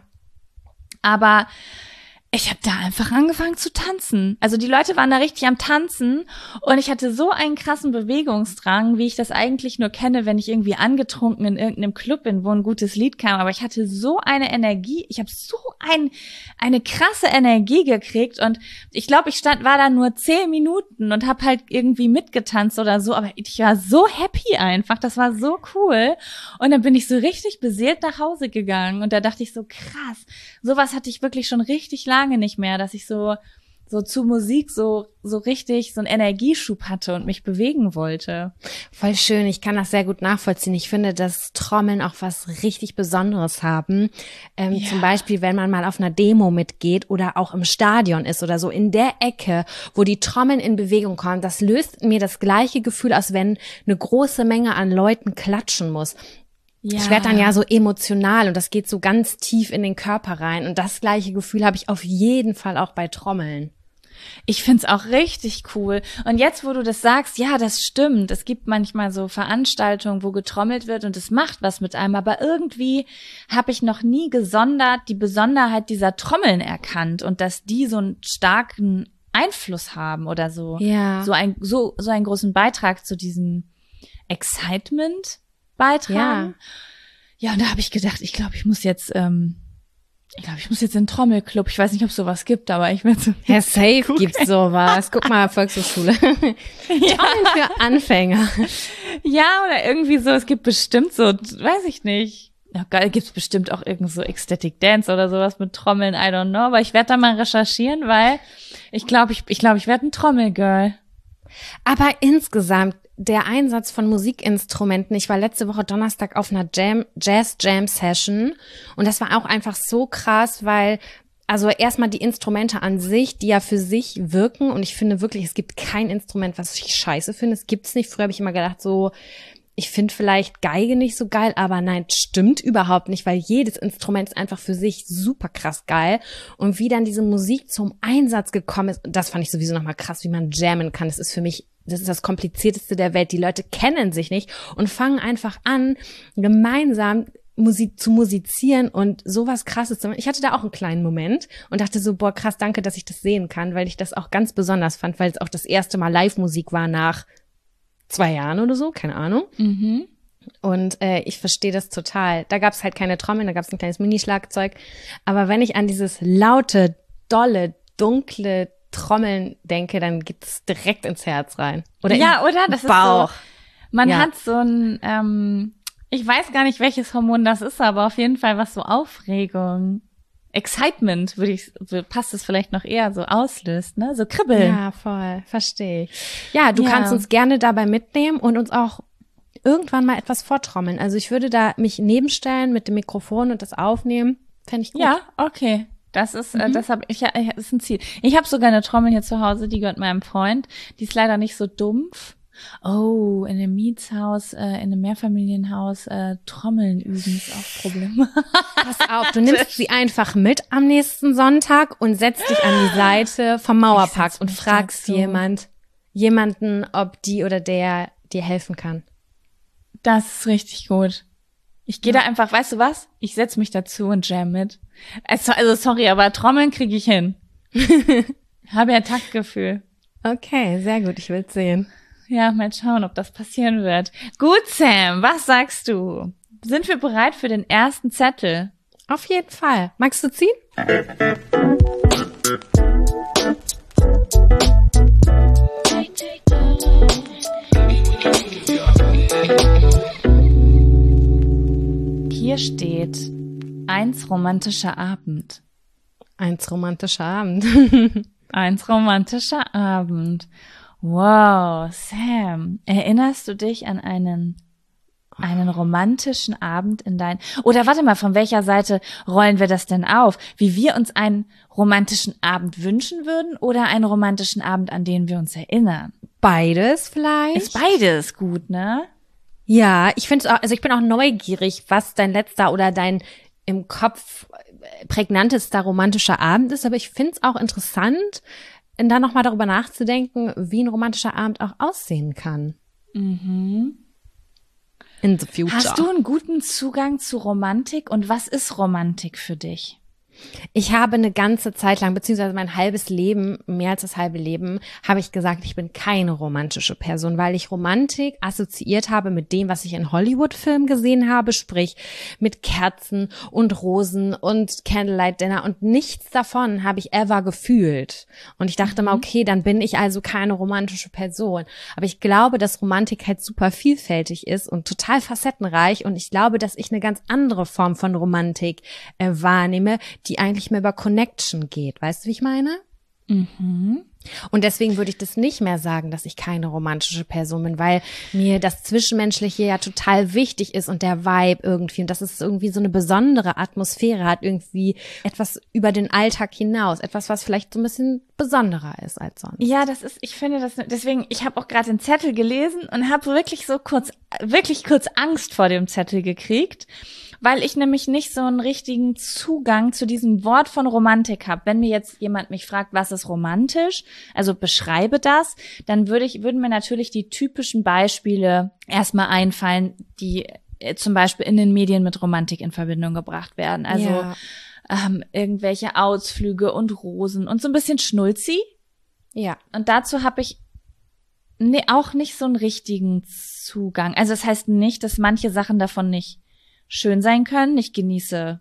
Aber ich habe da einfach angefangen zu tanzen. Also die Leute waren da richtig am Tanzen und ich hatte so einen krassen Bewegungsdrang, wie ich das eigentlich nur kenne, wenn ich irgendwie angetrunken in irgendeinem Club bin, wo ein gutes Lied kam. Aber ich hatte so eine Energie, ich habe so eine krasse Energie gekriegt und ich glaube, war da nur 10 Minuten und habe halt irgendwie mitgetanzt oder so, aber ich war so happy einfach, das war so cool und dann bin ich so richtig beseelt nach Hause gegangen und da dachte ich so, krass, sowas hatte ich wirklich schon richtig lange nicht mehr, dass ich so zu Musik so richtig so einen Energieschub hatte und mich bewegen wollte. Voll schön, ich kann das sehr gut nachvollziehen. Ich finde, dass Trommeln auch was richtig Besonderes haben. Zum Beispiel, wenn man mal auf einer Demo mitgeht oder auch im Stadion ist oder so, in der Ecke, wo die Trommeln in Bewegung kommen, das löst mir das gleiche Gefühl, als wenn eine große Menge an Leuten klatschen muss. Ja. Ich werde dann ja so emotional und das geht so ganz tief in den Körper rein. Und das gleiche Gefühl habe ich auf jeden Fall auch bei Trommeln. Ich find's auch richtig cool. Und jetzt, wo du das sagst, ja, das stimmt. Es gibt manchmal so Veranstaltungen, wo getrommelt wird und es macht was mit einem. Aber irgendwie habe ich noch nie gesondert die Besonderheit dieser Trommeln erkannt und dass die so einen starken Einfluss haben oder so. Ja. So einen großen Beitrag zu diesem Excitement beitragen. Ja, und da habe ich gedacht, ich glaube, ich muss jetzt in den Trommelclub. Ich weiß nicht, ob es sowas gibt, aber ich werde so. Ja, safe gibt's sowas. Guck mal, Volkshochschule. Trommeln für Anfänger. Ja, oder irgendwie so. Es gibt bestimmt so, weiß ich nicht. Ja, geil, gibt's bestimmt auch irgend so Ecstatic Dance oder sowas mit Trommeln. I don't know. Aber ich werde da mal recherchieren, weil ich glaube, ich werde ein Trommelgirl. Aber insgesamt der Einsatz von Musikinstrumenten. Ich war letzte Woche Donnerstag auf einer Jazz-Jam-Session und das war auch einfach so krass, weil also erstmal die Instrumente an sich, die ja für sich wirken und ich finde wirklich, es gibt kein Instrument, was ich scheiße finde. Es gibt's nicht. Früher habe ich immer gedacht so, ich finde vielleicht Geige nicht so geil, aber nein, stimmt überhaupt nicht, weil jedes Instrument ist einfach für sich super krass geil. Und wie dann diese Musik zum Einsatz gekommen ist, das fand ich sowieso nochmal krass, wie man jammen kann. Das ist für mich, das ist das Komplizierteste der Welt. Die Leute kennen sich nicht und fangen einfach an, gemeinsam Musik zu musizieren und sowas Krasses zu machen. Ich hatte da auch einen kleinen Moment und dachte so, boah, krass, danke, dass ich das sehen kann, weil ich das auch ganz besonders fand, weil es auch das erste Mal Live-Musik war nach 2 Jahren oder so, keine Ahnung. Mhm. Und ich verstehe das total. Da gab es halt keine Trommeln, da gab es ein kleines Minischlagzeug. Aber wenn ich an dieses laute, dolle, dunkle Trommeln denke, dann geht's direkt ins Herz rein. Oder ja, oder? Das Bauch. ist so, man hat so ein, ich weiß gar nicht, welches Hormon das ist, aber auf jeden Fall was so Aufregung, Excitement, passt es vielleicht noch eher so auslöst, ne? So Kribbeln. Ja, voll, verstehe ich. Ja, du kannst uns gerne dabei mitnehmen und uns auch irgendwann mal etwas vortrommeln. Also ich würde da mich nebenstellen mit dem Mikrofon und das aufnehmen. Fände ich gut. Ja, okay. Das ist, das ist ein Ziel. Ich habe sogar eine Trommel hier zu Hause, die gehört meinem Freund. Die ist leider nicht so dumpf. Oh, in einem Mietshaus, in einem Mehrfamilienhaus, Trommeln üben ist auch ein Problem. Pass auf, du nimmst sie einfach mit am nächsten Sonntag und setzt dich an die Seite vom Mauerpark und fragst jemanden, ob die oder der dir helfen kann. Das ist richtig gut. Ich gehe da einfach, weißt du was? Ich setz mich dazu und jam mit. Also sorry, aber Trommeln kriege ich hin. Habe ja Taktgefühl. Okay, sehr gut, ich will's sehen. Ja, mal schauen, ob das passieren wird. Gut, Sam, was sagst du? Sind wir bereit für den ersten Zettel? Auf jeden Fall. Magst du ziehen? Hier steht 1 romantischer Abend. 1 romantischer Abend. 1 romantischer Abend. Wow, Sam, erinnerst du dich an einen romantischen Abend in oder warte mal, von welcher Seite rollen wir das denn auf? Wie wir uns einen romantischen Abend wünschen würden oder einen romantischen Abend, an den wir uns erinnern? Beides vielleicht? Ist beides gut, ne? Ja, ich finde es auch, also ich bin auch neugierig, was dein letzter oder dein im Kopf prägnantester romantischer Abend ist, aber ich finde es auch interessant, da nochmal darüber nachzudenken, wie ein romantischer Abend auch aussehen kann. Mhm. In the future. Hast du einen guten Zugang zu Romantik und was ist Romantik für dich? Ich habe eine ganze Zeit lang, beziehungsweise mein halbes Leben, mehr als das halbe Leben, habe ich gesagt, ich bin keine romantische Person, weil ich Romantik assoziiert habe mit dem, was ich in Hollywood-Filmen gesehen habe, sprich mit Kerzen und Rosen und Candlelight Dinner und nichts davon habe ich ever gefühlt. Und ich dachte mal, okay, dann bin ich also keine romantische Person. Aber ich glaube, dass Romantik halt super vielfältig ist und total facettenreich und ich glaube, dass ich eine ganz andere Form von Romantik wahrnehme, die eigentlich mehr über Connection geht. Weißt du, wie ich meine? Mhm. Und deswegen würde ich das nicht mehr sagen, dass ich keine romantische Person bin, weil mir das Zwischenmenschliche ja total wichtig ist und der Vibe irgendwie und dass es irgendwie so eine besondere Atmosphäre hat, irgendwie etwas über den Alltag hinaus, etwas, was vielleicht so ein bisschen besonderer ist als sonst. Ja, ich finde das, deswegen, ich habe auch gerade den Zettel gelesen und habe wirklich kurz Angst vor dem Zettel gekriegt, weil ich nämlich nicht so einen richtigen Zugang zu diesem Wort von Romantik habe. Wenn mir jetzt jemand mich fragt, was ist romantisch, also beschreibe das, dann würden mir natürlich die typischen Beispiele erstmal einfallen, die zum Beispiel in den Medien mit Romantik in Verbindung gebracht werden. Also irgendwelche Ausflüge und Rosen und so ein bisschen Schnulzi. Ja. Und dazu habe ich auch nicht so einen richtigen Zugang. Also das heißt nicht, dass manche Sachen davon nicht schön sein können. Ich genieße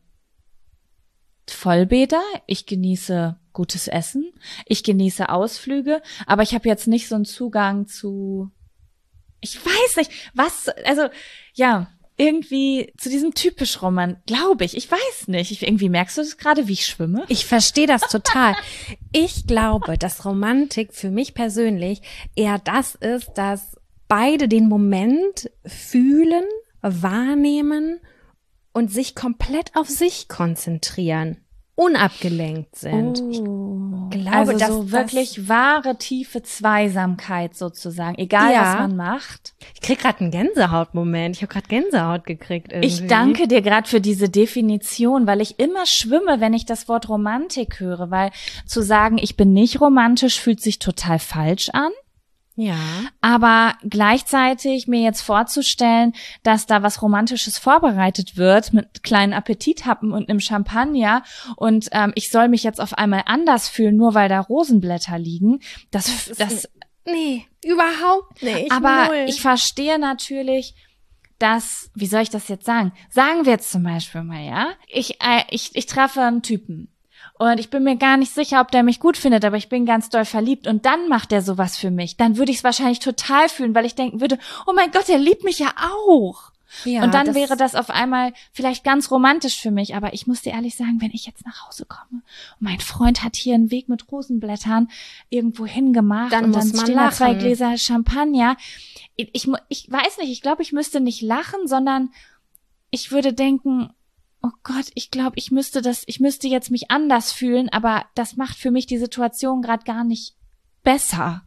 Vollbäder, ich genieße gutes Essen, ich genieße Ausflüge, aber ich habe jetzt nicht so einen Zugang zu, ich weiß nicht, was, also ja, irgendwie zu diesem typisch Roman, glaube ich weiß nicht. Irgendwie merkst du das gerade, wie ich schwimme? Ich verstehe das total. Ich glaube, dass Romantik für mich persönlich eher das ist, dass beide den Moment fühlen, wahrnehmen und sich komplett auf sich konzentrieren, unabgelenkt sind. Oh. glaube, also dass so wirklich wahre, tiefe Zweisamkeit sozusagen, egal was man macht. Ich krieg gerade einen Gänsehautmoment. Ich habe gerade Gänsehaut gekriegt irgendwie. Ich danke dir gerade für diese Definition, weil ich immer schwimme, wenn ich das Wort Romantik höre, weil zu sagen, ich bin nicht romantisch, fühlt sich total falsch an. Ja. Aber gleichzeitig mir jetzt vorzustellen, dass da was Romantisches vorbereitet wird mit kleinen Appetithappen und einem Champagner und ich soll mich jetzt auf einmal anders fühlen, nur weil da Rosenblätter liegen, das nee, überhaupt nicht. aber null. ich verstehe natürlich, dass, wie soll ich das jetzt sagen? Sagen wir jetzt zum Beispiel mal, ja, ich treffe einen Typen. Und ich bin mir gar nicht sicher, ob der mich gut findet, aber ich bin ganz doll verliebt und dann macht er sowas für mich. Dann würde ich es wahrscheinlich total fühlen, weil ich denken würde, oh mein Gott, er liebt mich ja auch. Ja, und dann wäre das auf einmal vielleicht ganz romantisch für mich. Aber ich muss dir ehrlich sagen, wenn ich jetzt nach Hause komme und mein Freund hat hier einen Weg mit Rosenblättern irgendwo hingemacht dann und muss dann man stehen da lachen. 2 Gläser Champagner. Ich weiß nicht, ich glaube, ich müsste nicht lachen, sondern ich würde denken, oh Gott, ich glaube, ich müsste jetzt mich anders fühlen, aber das macht für mich die Situation gerade gar nicht besser.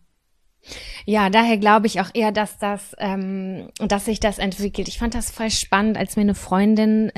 Ja, daher glaube ich auch eher, dass sich das entwickelt. Ich fand das voll spannend, als mir eine Freundin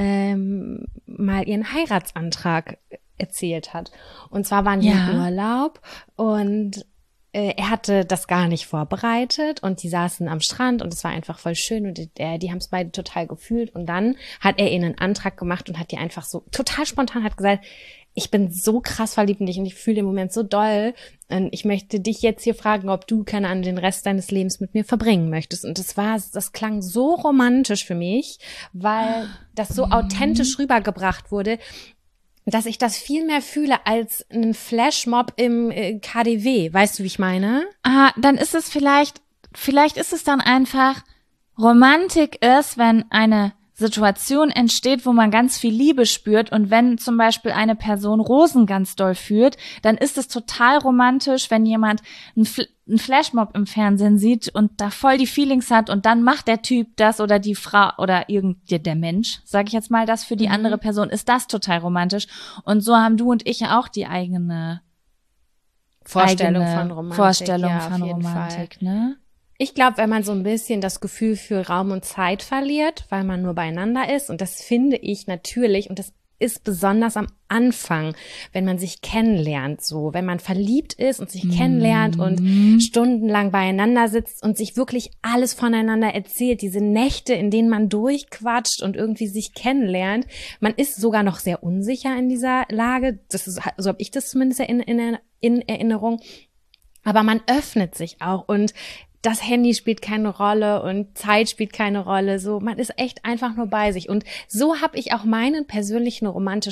mal ihren Heiratsantrag erzählt hat. Und zwar waren die im Urlaub und er hatte das gar nicht vorbereitet und die saßen am Strand und es war einfach voll schön und die haben es beide total gefühlt und dann hat er ihnen einen Antrag gemacht und hat die einfach so total spontan hat gesagt, ich bin so krass verliebt in dich und ich fühle den Moment so doll und ich möchte dich jetzt hier fragen, ob du keine Ahnung den Rest deines Lebens mit mir verbringen möchtest. Und das klang so romantisch für mich, weil das so authentisch rübergebracht wurde, dass ich das viel mehr fühle als einen Flashmob im KaDeWe. Weißt du, wie ich meine? Dann ist es vielleicht ist es dann einfach, Romantik ist, wenn eine Situation entsteht, wo man ganz viel Liebe spürt und wenn zum Beispiel eine Person Rosen ganz doll führt, dann ist es total romantisch, wenn jemand einen Flashmob im Fernsehen sieht und da voll die Feelings hat und dann macht der Typ das oder die Frau oder der Mensch, sage ich jetzt mal, das für die andere Person, ist das total romantisch. Und so haben du und ich ja auch die eigene Vorstellung von Romantik. Vorstellung von Romantik, ne? Ich glaube, wenn man so ein bisschen das Gefühl für Raum und Zeit verliert, weil man nur beieinander ist, und das finde ich natürlich, und das ist besonders am Anfang, wenn man sich kennenlernt, so, wenn man verliebt ist und sich kennenlernt und stundenlang beieinander sitzt und sich wirklich alles voneinander erzählt, diese Nächte, in denen man durchquatscht und irgendwie sich kennenlernt. Man ist sogar noch sehr unsicher in dieser Lage, so habe ich das zumindest in Erinnerung, aber man öffnet sich auch und das Handy spielt keine Rolle und Zeit spielt keine Rolle, so, man ist echt einfach nur bei sich und so habe ich auch meinen persönlichen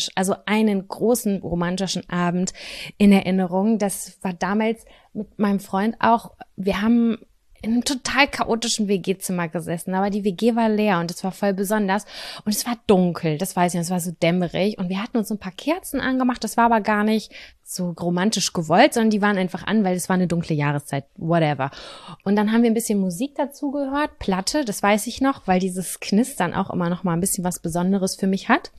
einen großen romantischen Abend in Erinnerung. Das war damals mit meinem Freund auch, wir haben in einem total chaotischen WG-Zimmer gesessen, aber die WG war leer und es war voll besonders und es war dunkel, das weiß ich, es war so dämmerig und wir hatten uns ein paar Kerzen angemacht, das war aber gar nicht so romantisch gewollt, sondern die waren einfach an, weil es war eine dunkle Jahreszeit, whatever. Und dann haben wir ein bisschen Musik dazu gehört, Platte, das weiß ich noch, weil dieses Knistern auch immer noch mal ein bisschen was Besonderes für mich hat.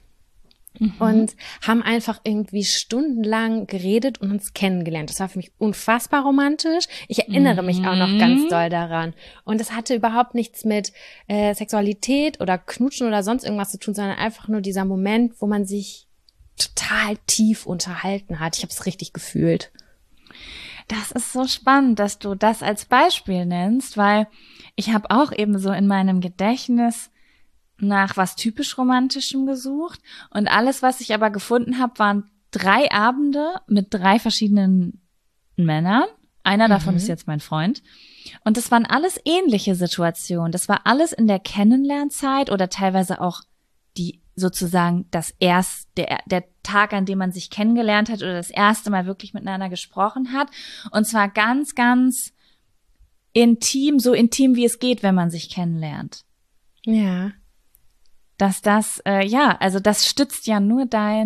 Und haben einfach irgendwie stundenlang geredet und uns kennengelernt. Das war für mich unfassbar romantisch. Ich erinnere mich auch noch ganz doll daran. Und es hatte überhaupt nichts mit Sexualität oder Knutschen oder sonst irgendwas zu tun, sondern einfach nur dieser Moment, wo man sich total tief unterhalten hat. Ich habe es richtig gefühlt. Das ist so spannend, dass du das als Beispiel nennst, weil ich habe auch eben so in meinem Gedächtnis nach was typisch Romantischem gesucht und alles, was ich aber gefunden habe, waren 3 Abende mit 3 verschiedenen Männern. Einer davon ist jetzt mein Freund. Und das waren alles ähnliche Situationen. Das war alles in der Kennenlernzeit oder teilweise auch die sozusagen der Tag, an dem man sich kennengelernt hat oder das erste Mal wirklich miteinander gesprochen hat. Und zwar ganz, ganz intim, so intim wie es geht, wenn man sich kennenlernt. Ja. Dass das, also das stützt ja nur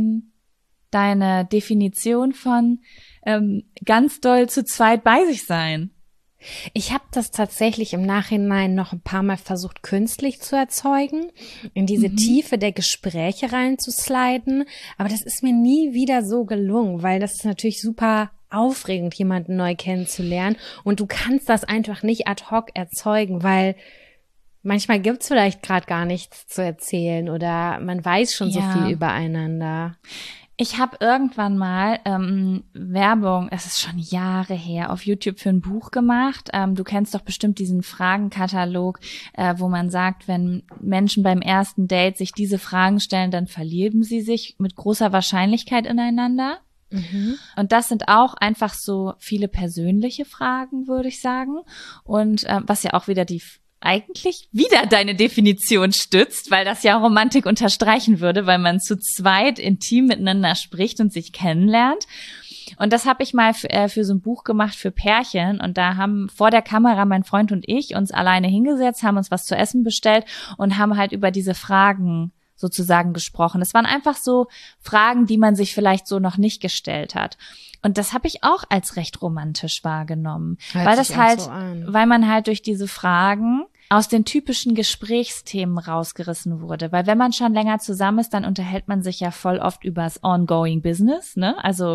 deine Definition von ganz doll zu zweit bei sich sein. Ich habe das tatsächlich im Nachhinein noch ein paar Mal versucht, künstlich zu erzeugen, in diese Tiefe der Gespräche reinzusliden, aber das ist mir nie wieder so gelungen, weil das ist natürlich super aufregend, jemanden neu kennenzulernen. Und du kannst das einfach nicht ad hoc erzeugen, weil manchmal gibt's vielleicht gerade gar nichts zu erzählen oder man weiß schon so viel übereinander. Ich habe irgendwann mal Werbung, es ist schon Jahre her, auf YouTube für ein Buch gemacht. Du kennst doch bestimmt diesen Fragenkatalog, wo man sagt, wenn Menschen beim ersten Date sich diese Fragen stellen, dann verlieben sie sich mit großer Wahrscheinlichkeit ineinander. Mhm. Und das sind auch einfach so viele persönliche Fragen, würde ich sagen. Und was ja auch wieder eigentlich wieder deine Definition stützt, weil das ja Romantik unterstreichen würde, weil man zu zweit intim miteinander spricht und sich kennenlernt. Und das habe ich mal für so ein Buch gemacht für Pärchen. Und da haben vor der Kamera mein Freund und ich uns alleine hingesetzt, haben uns was zu essen bestellt und haben halt über diese Fragen sozusagen gesprochen. Es waren einfach so Fragen, die man sich vielleicht so noch nicht gestellt hat. Und das habe ich auch als recht romantisch wahrgenommen, weil das halt, so weil man halt durch diese Fragen aus den typischen Gesprächsthemen rausgerissen wurde. Weil wenn man schon länger zusammen ist, dann unterhält man sich ja voll oft über das ongoing Business, ne? Also,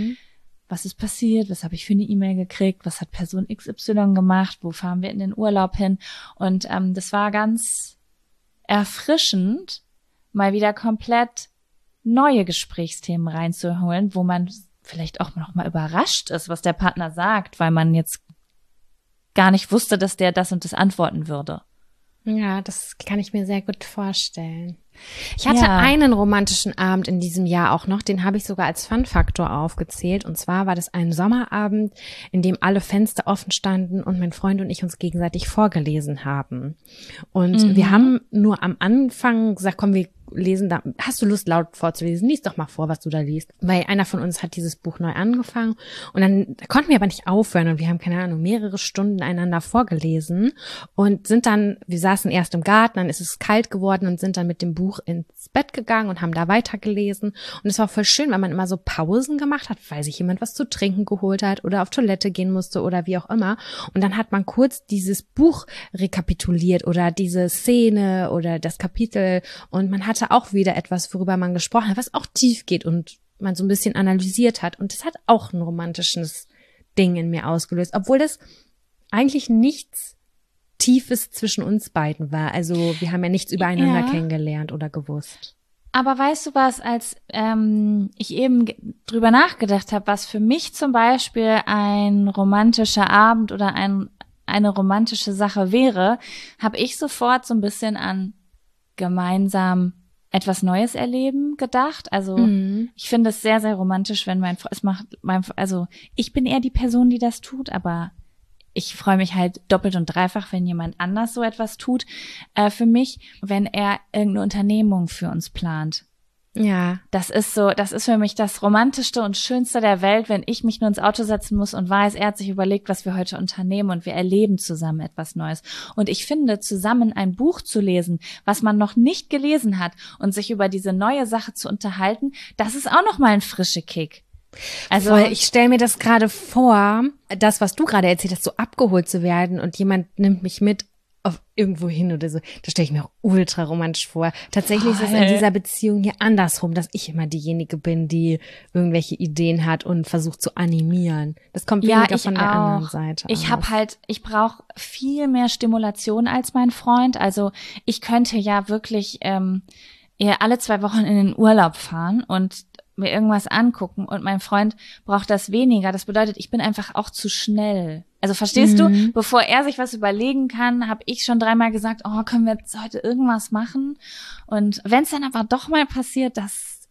was ist passiert? Was habe ich für eine E-Mail gekriegt? Was hat Person XY gemacht? Wo fahren wir in den Urlaub hin? Und das war ganz erfrischend, mal wieder komplett neue Gesprächsthemen reinzuholen, wo man vielleicht auch noch mal überrascht ist, was der Partner sagt, weil man jetzt gar nicht wusste, dass der das und das antworten würde. Ja, das kann ich mir sehr gut vorstellen. Ich hatte einen romantischen Abend in diesem Jahr auch noch, den habe ich sogar als Fun-Faktor aufgezählt. Und zwar war das ein Sommerabend, in dem alle Fenster offen standen und mein Freund und ich uns gegenseitig vorgelesen haben. Und wir haben nur am Anfang gesagt, komm, wir lesen da. Hast du Lust, laut vorzulesen? Lies doch mal vor, was du da liest. Weil einer von uns hat dieses Buch neu angefangen und dann konnten wir aber nicht aufhören und wir haben, keine Ahnung, mehrere Stunden einander vorgelesen und wir saßen erst im Garten, dann ist es kalt geworden und sind dann mit dem Buch ins Bett gegangen und haben da weitergelesen. Und es war voll schön, weil man immer so Pausen gemacht hat, weil sich jemand was zu trinken geholt hat oder auf Toilette gehen musste oder wie auch immer. Und dann hat man kurz dieses Buch rekapituliert oder diese Szene oder das Kapitel und man hatte auch wieder etwas, worüber man gesprochen hat, was auch tief geht und man so ein bisschen analysiert hat. Und das hat auch ein romantisches Ding in mir ausgelöst, obwohl das eigentlich nichts Tiefes zwischen uns beiden war. Also wir haben ja nichts übereinander kennengelernt oder gewusst. Aber weißt du was, als ich eben drüber nachgedacht habe, was für mich zum Beispiel ein romantischer Abend oder eine romantische Sache wäre, habe ich sofort so ein bisschen an gemeinsam etwas Neues erleben gedacht. Also ich finde es sehr, sehr romantisch, wenn ich bin eher die Person, die das tut, aber ich freue mich halt doppelt und dreifach, wenn jemand anders so etwas tut für mich, wenn er irgendeine Unternehmung für uns plant. Ja. Das ist für mich das Romantischste und Schönste der Welt, wenn ich mich nur ins Auto setzen muss und weiß, er hat sich überlegt, was wir heute unternehmen und wir erleben zusammen etwas Neues. Und ich finde, zusammen ein Buch zu lesen, was man noch nicht gelesen hat und sich über diese neue Sache zu unterhalten, das ist auch nochmal ein frischer Kick. Also ich stelle mir das gerade vor, das, was du gerade erzählt hast, so abgeholt zu werden und jemand nimmt mich mit auf irgendwo hin oder so. Das stelle ich mir auch ultra romantisch vor. Tatsächlich ist es in dieser Beziehung hier andersrum, dass ich immer diejenige bin, die irgendwelche Ideen hat und versucht zu animieren. Das kommt weniger von der anderen Seite. Ich brauche viel mehr Stimulation als mein Freund. Also ich könnte ja wirklich eher alle 2 Wochen in den Urlaub fahren und mir irgendwas angucken und mein Freund braucht das weniger. Das bedeutet, ich bin einfach auch zu schnell. Also verstehst du, bevor er sich was überlegen kann, habe ich schon 3-mal gesagt, oh, können wir jetzt heute irgendwas machen? Und wenn es dann aber doch mal passiert, das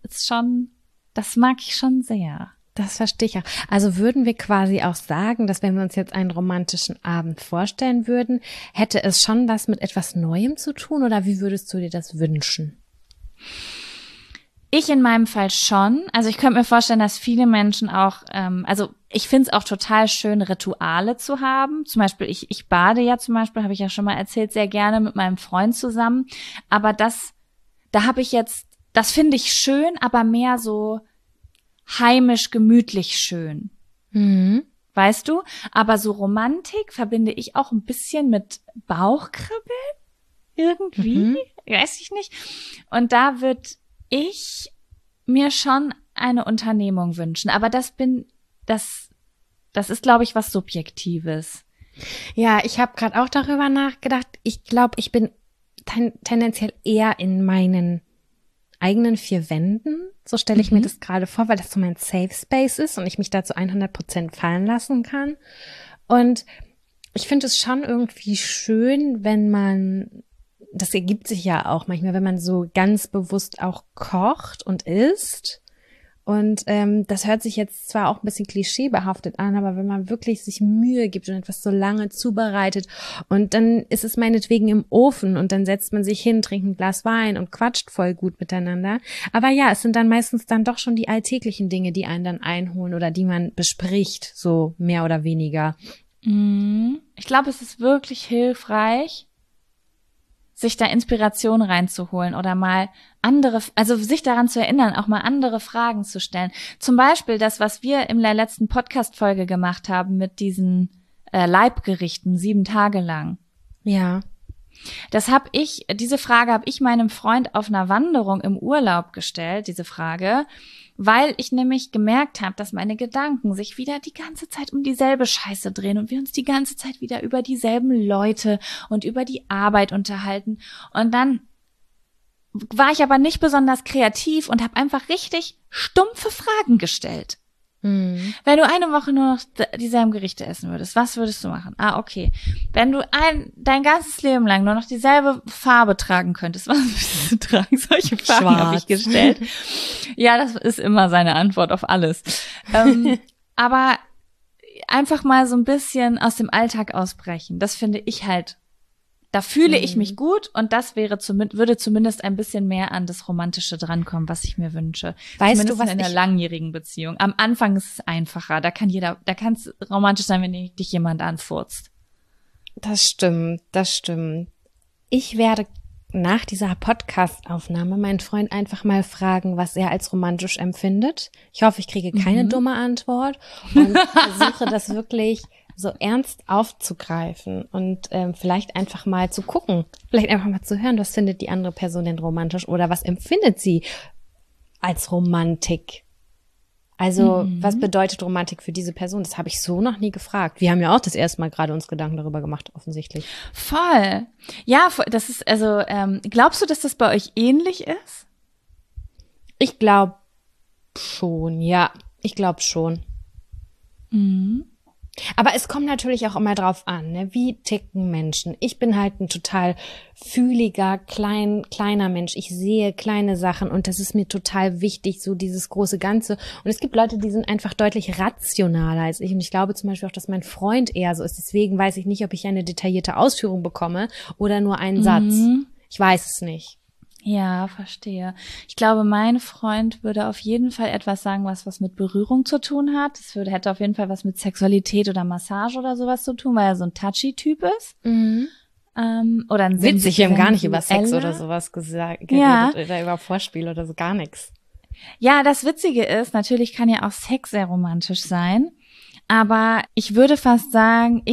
mag ich schon sehr. Das verstehe ich auch. Also würden wir quasi auch sagen, dass wenn wir uns jetzt einen romantischen Abend vorstellen würden, hätte es schon was mit etwas Neuem zu tun oder wie würdest du dir das wünschen? Ich in meinem Fall schon. Also ich könnte mir vorstellen, dass viele Menschen auch, ich finde es auch total schön, Rituale zu haben. Zum Beispiel, ich bade ja zum Beispiel, habe ich ja schon mal erzählt, sehr gerne mit meinem Freund zusammen. Aber das finde ich schön, aber mehr so heimisch, gemütlich schön. Mhm. Weißt du? Aber so Romantik verbinde ich auch ein bisschen mit Bauchkribbeln. Irgendwie. Weiß ich nicht. Und da würde ich mir schon eine Unternehmung wünschen. Aber das das ist, glaube ich, was Subjektives. Ja, ich habe gerade auch darüber nachgedacht. Ich glaube, ich bin tendenziell eher in meinen eigenen vier Wänden. So stelle ich mir das gerade vor, weil das so mein Safe Space ist und ich mich da zu 100% fallen lassen kann. Und ich finde es schon irgendwie schön, wenn man, das ergibt sich ja auch manchmal, wenn man so ganz bewusst auch kocht und isst. Und das hört sich jetzt zwar auch ein bisschen klischeebehaftet an, aber wenn man wirklich sich Mühe gibt und etwas so lange zubereitet und dann ist es meinetwegen im Ofen und dann setzt man sich hin, trinkt ein Glas Wein und quatscht voll gut miteinander. Aber ja, es sind dann meistens dann doch schon die alltäglichen Dinge, die einen dann einholen oder die man bespricht, so mehr oder weniger. Ich glaube, es ist wirklich hilfreich, sich da Inspiration reinzuholen oder mal also sich daran zu erinnern, auch mal andere Fragen zu stellen. Zum Beispiel das, was wir in der letzten Podcast-Folge gemacht haben mit diesen Leibgerichten 7 Tage lang. Ja. Diese Frage habe ich meinem Freund auf einer Wanderung im Urlaub gestellt, diese Frage, weil ich nämlich gemerkt habe, dass meine Gedanken sich wieder die ganze Zeit um dieselbe Scheiße drehen und wir uns die ganze Zeit wieder über dieselben Leute und über die Arbeit unterhalten. Und dann war ich aber nicht besonders kreativ und habe einfach richtig stumpfe Fragen gestellt. Wenn du eine Woche nur noch dieselben Gerichte essen würdest, was würdest du machen? Okay. Wenn du dein ganzes Leben lang nur noch dieselbe Farbe tragen könntest, was würdest du tragen? Solche Fragen habe ich gestellt. Ja, das ist immer seine Antwort auf alles. Aber einfach mal so ein bisschen aus dem Alltag ausbrechen, das finde ich halt, da fühle ich mich gut und das würde zumindest ein bisschen mehr an das Romantische drankommen, was ich mir wünsche. Weißt du, was in einer langjährigen Beziehung. Am Anfang ist es einfacher. Da kann es romantisch sein, wenn dich jemand anfurzt. Das stimmt. Ich werde nach dieser Podcast-Aufnahme meinen Freund einfach mal fragen, was er als romantisch empfindet. Ich hoffe, ich kriege keine dumme Antwort und versuche das wirklich so ernst aufzugreifen und vielleicht einfach mal zu gucken, vielleicht einfach mal zu hören, was findet die andere Person denn romantisch oder was empfindet sie als Romantik? Also was bedeutet Romantik für diese Person? Das habe ich so noch nie gefragt. Wir haben ja auch das erste Mal gerade uns Gedanken darüber gemacht, offensichtlich. Voll. Ja, das ist glaubst du, dass das bei euch ähnlich ist? Ich glaube schon, ja. Ich glaube schon. Aber es kommt natürlich auch immer drauf an, ne? Wie ticken Menschen. Ich bin halt ein total fühliger, kleiner Mensch. Ich sehe kleine Sachen und das ist mir total wichtig, so dieses große Ganze. Und es gibt Leute, die sind einfach deutlich rationaler als ich. Und ich glaube zum Beispiel auch, dass mein Freund eher so ist. Deswegen weiß ich nicht, ob ich eine detaillierte Ausführung bekomme oder nur einen Satz. Ich weiß es nicht. Ja, verstehe. Ich glaube, mein Freund würde auf jeden Fall etwas sagen, was mit Berührung zu tun hat. Hätte auf jeden Fall was mit Sexualität oder Massage oder sowas zu tun, weil er so ein touchy-Typ ist. Oder ein witzig, wir haben gar nicht über Sex oder sowas geredet oder über Vorspiel oder so, gar nichts. Ja, das Witzige ist, natürlich kann ja auch Sex sehr romantisch sein, aber ich würde fast sagen,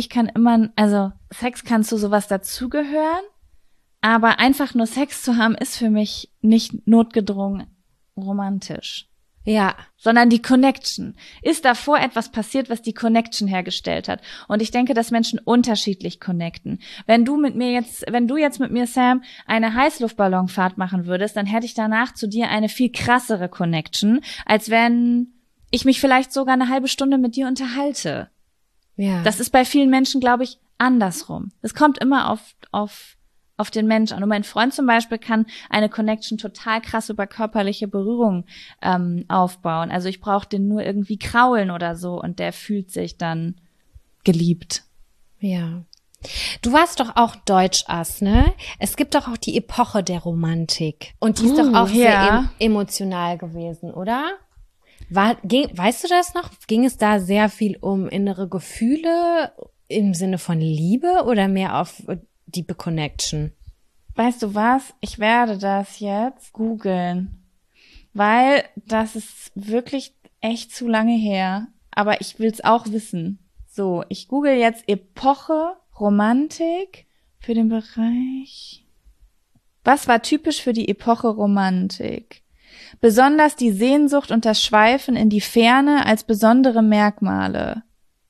Sex kann zu sowas dazugehören. Aber einfach nur Sex zu haben, ist für mich nicht notgedrungen romantisch. Ja. Sondern die Connection. Ist davor etwas passiert, was die Connection hergestellt hat? Und ich denke, dass Menschen unterschiedlich connecten. Wenn du jetzt mit mir, Sam, eine Heißluftballonfahrt machen würdest, dann hätte ich danach zu dir eine viel krassere Connection, als wenn ich mich vielleicht sogar eine halbe Stunde mit dir unterhalte. Ja. Das ist bei vielen Menschen, glaube ich, andersrum. Es kommt immer auf den Mensch an. Und mein Freund zum Beispiel kann eine Connection total krass über körperliche Berührung aufbauen. Also ich brauche den nur irgendwie kraulen oder so und der fühlt sich dann geliebt. Ja. Du warst doch auch Deutschass, ne? Es gibt doch auch die Epoche der Romantik. Und die ist doch auch sehr emotional gewesen, oder? Weißt du das noch? Ging es da sehr viel um innere Gefühle im Sinne von Liebe oder mehr auf Deep Connection? Weißt du was? Ich werde das jetzt googeln, weil das ist wirklich echt zu lange her. Aber ich will's auch wissen. So, ich google jetzt Epoche Romantik für den Bereich. Was war typisch für die Epoche Romantik? Besonders die Sehnsucht und das Schweifen in die Ferne als besondere Merkmale.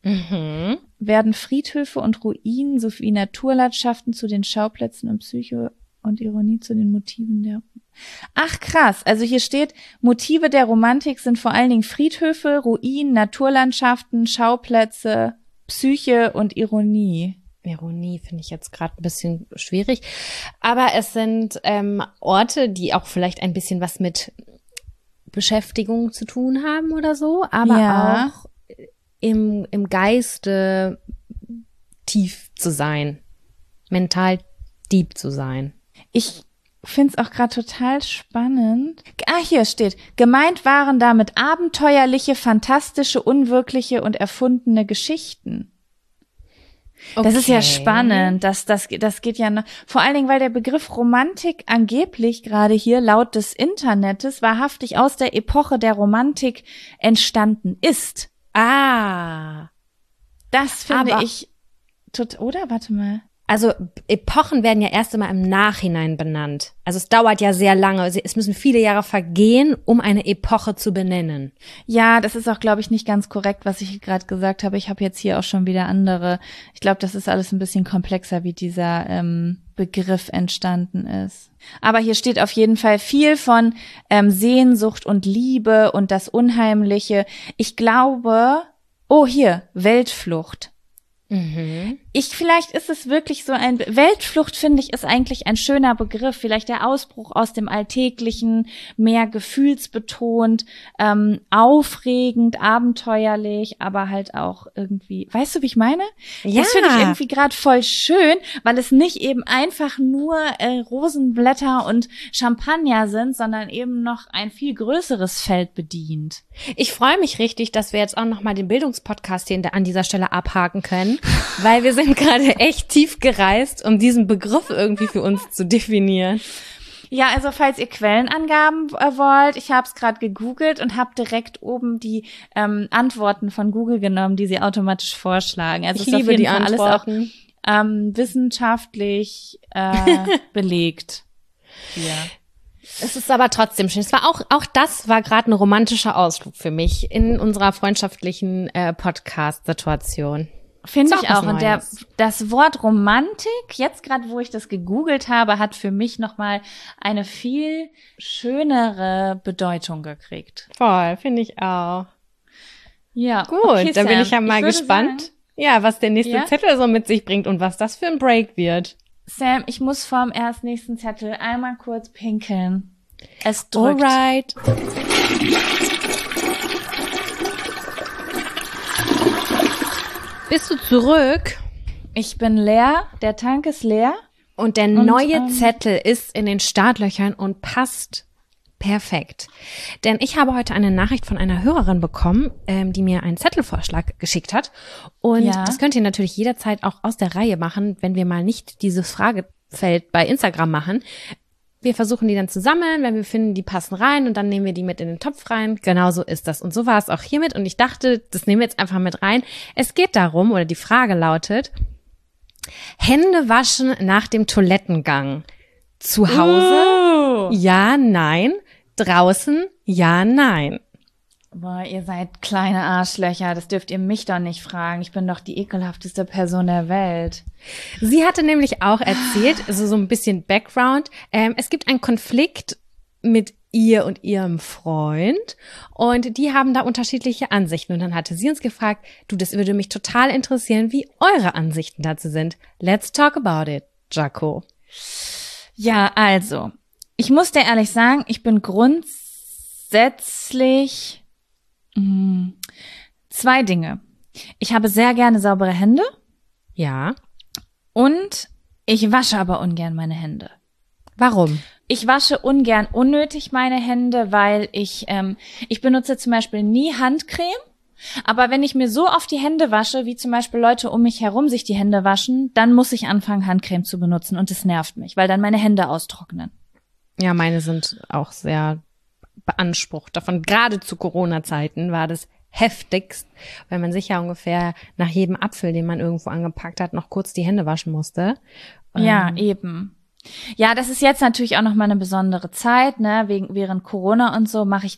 werden Friedhöfe und Ruinen sowie Naturlandschaften zu den Schauplätzen und Psyche und Ironie zu den Motiven der... Ach krass, also hier steht, Motive der Romantik sind vor allen Dingen Friedhöfe, Ruinen, Naturlandschaften, Schauplätze, Psyche und Ironie. Ironie finde ich jetzt gerade ein bisschen schwierig. Aber es sind Orte, die auch vielleicht ein bisschen was mit Beschäftigung zu tun haben oder so, aber auch im Geiste tief zu sein, mental deep zu sein. Ich finde es auch gerade total spannend. Hier steht, gemeint waren damit abenteuerliche, fantastische, unwirkliche und erfundene Geschichten. Das ist ja spannend, das geht ja noch, vor allen Dingen, weil der Begriff Romantik angeblich gerade hier laut des Internets wahrhaftig aus der Epoche der Romantik entstanden ist. Ah. Das finde ich oder? Warte mal. Also Epochen werden ja erst einmal im Nachhinein benannt. Also es dauert ja sehr lange. Es müssen viele Jahre vergehen, um eine Epoche zu benennen. Ja, das ist auch, glaube ich, nicht ganz korrekt, was ich gerade gesagt habe. Ich habe jetzt hier auch schon wieder andere. Ich glaube, das ist alles ein bisschen komplexer, wie dieser Begriff entstanden ist. Aber hier steht auf jeden Fall viel von Sehnsucht und Liebe und das Unheimliche. Ich glaube, hier, Weltflucht. Vielleicht ist es wirklich so ein Weltflucht, finde ich, ist eigentlich ein schöner Begriff. Vielleicht der Ausbruch aus dem Alltäglichen, mehr gefühlsbetont, aufregend, abenteuerlich, aber halt auch irgendwie, weißt du, wie ich meine? Ja. Das finde ich irgendwie gerade voll schön, weil es nicht eben einfach nur Rosenblätter und Champagner sind, sondern eben noch ein viel größeres Feld bedient. Ich freue mich richtig, dass wir jetzt auch noch mal den Bildungspodcast hier an dieser Stelle abhaken können, weil wir sind gerade echt tief gereist, um diesen Begriff irgendwie für uns zu definieren. Ja, also falls ihr Quellenangaben wollt, ich habe es gerade gegoogelt und habe direkt oben die Antworten von Google genommen, die sie automatisch vorschlagen. Also ich liebe die Antworten. Alles auch wissenschaftlich belegt. Ja. Es ist aber trotzdem schön. Es war auch das war gerade ein romantischer Ausflug für mich in unserer freundschaftlichen Podcast-Situation. Finde ich auch. Und das Wort Romantik, jetzt gerade, wo ich das gegoogelt habe, hat für mich nochmal eine viel schönere Bedeutung gekriegt. Voll, finde ich auch. Ja. Gut, okay, dann bin ich ja mal gespannt, sagen, was der nächste Zettel so mit sich bringt und was das für ein Break wird. Sam, ich muss vorm nächsten Zettel einmal kurz pinkeln. Es drückt. Alright. Bist du zurück? Ich bin leer, der Tank ist leer. Und der neue Zettel ist in den Startlöchern und passt perfekt. Denn ich habe heute eine Nachricht von einer Hörerin bekommen, die mir einen Zettelvorschlag geschickt hat. Und das könnt ihr natürlich jederzeit auch aus der Reihe machen, wenn wir mal nicht dieses Fragefeld bei Instagram machen. Wir versuchen die dann zu sammeln, wenn wir finden, die passen rein und dann nehmen wir die mit in den Topf rein. Genau so ist das. Und so war es auch hiermit. Und ich dachte, das nehmen wir jetzt einfach mit rein. Es geht darum, oder die Frage lautet, Hände waschen nach dem Toilettengang. Zu Hause? Ja, nein. Draußen? Ja, nein. Boah, ihr seid kleine Arschlöcher. Das dürft ihr mich doch nicht fragen. Ich bin doch die ekelhafteste Person der Welt. Sie hatte nämlich auch erzählt, also so ein bisschen Background, es gibt einen Konflikt mit ihr und ihrem Freund und die haben da unterschiedliche Ansichten. Und dann hatte sie uns gefragt, du, das würde mich total interessieren, wie eure Ansichten dazu sind. Let's talk about it, Jaco. Ja, also, ich muss dir ehrlich sagen, ich bin grundsätzlich zwei Dinge. Ich habe sehr gerne saubere Hände. Ja. Und ich wasche aber ungern meine Hände. Warum? Ich wasche ungern unnötig meine Hände, weil ich benutze zum Beispiel nie Handcreme. Aber wenn ich mir so oft die Hände wasche, wie zum Beispiel Leute um mich herum sich die Hände waschen, dann muss ich anfangen, Handcreme zu benutzen. Und das nervt mich, weil dann meine Hände austrocknen. Ja, meine sind auch sehr beansprucht. Davon gerade zu Corona-Zeiten war das heftigst, weil man sich ja ungefähr nach jedem Apfel, den man irgendwo angepackt hat, noch kurz die Hände waschen musste. Ja, eben. Ja, das ist jetzt natürlich auch noch mal eine besondere Zeit, ne? Während Corona und so mache ich das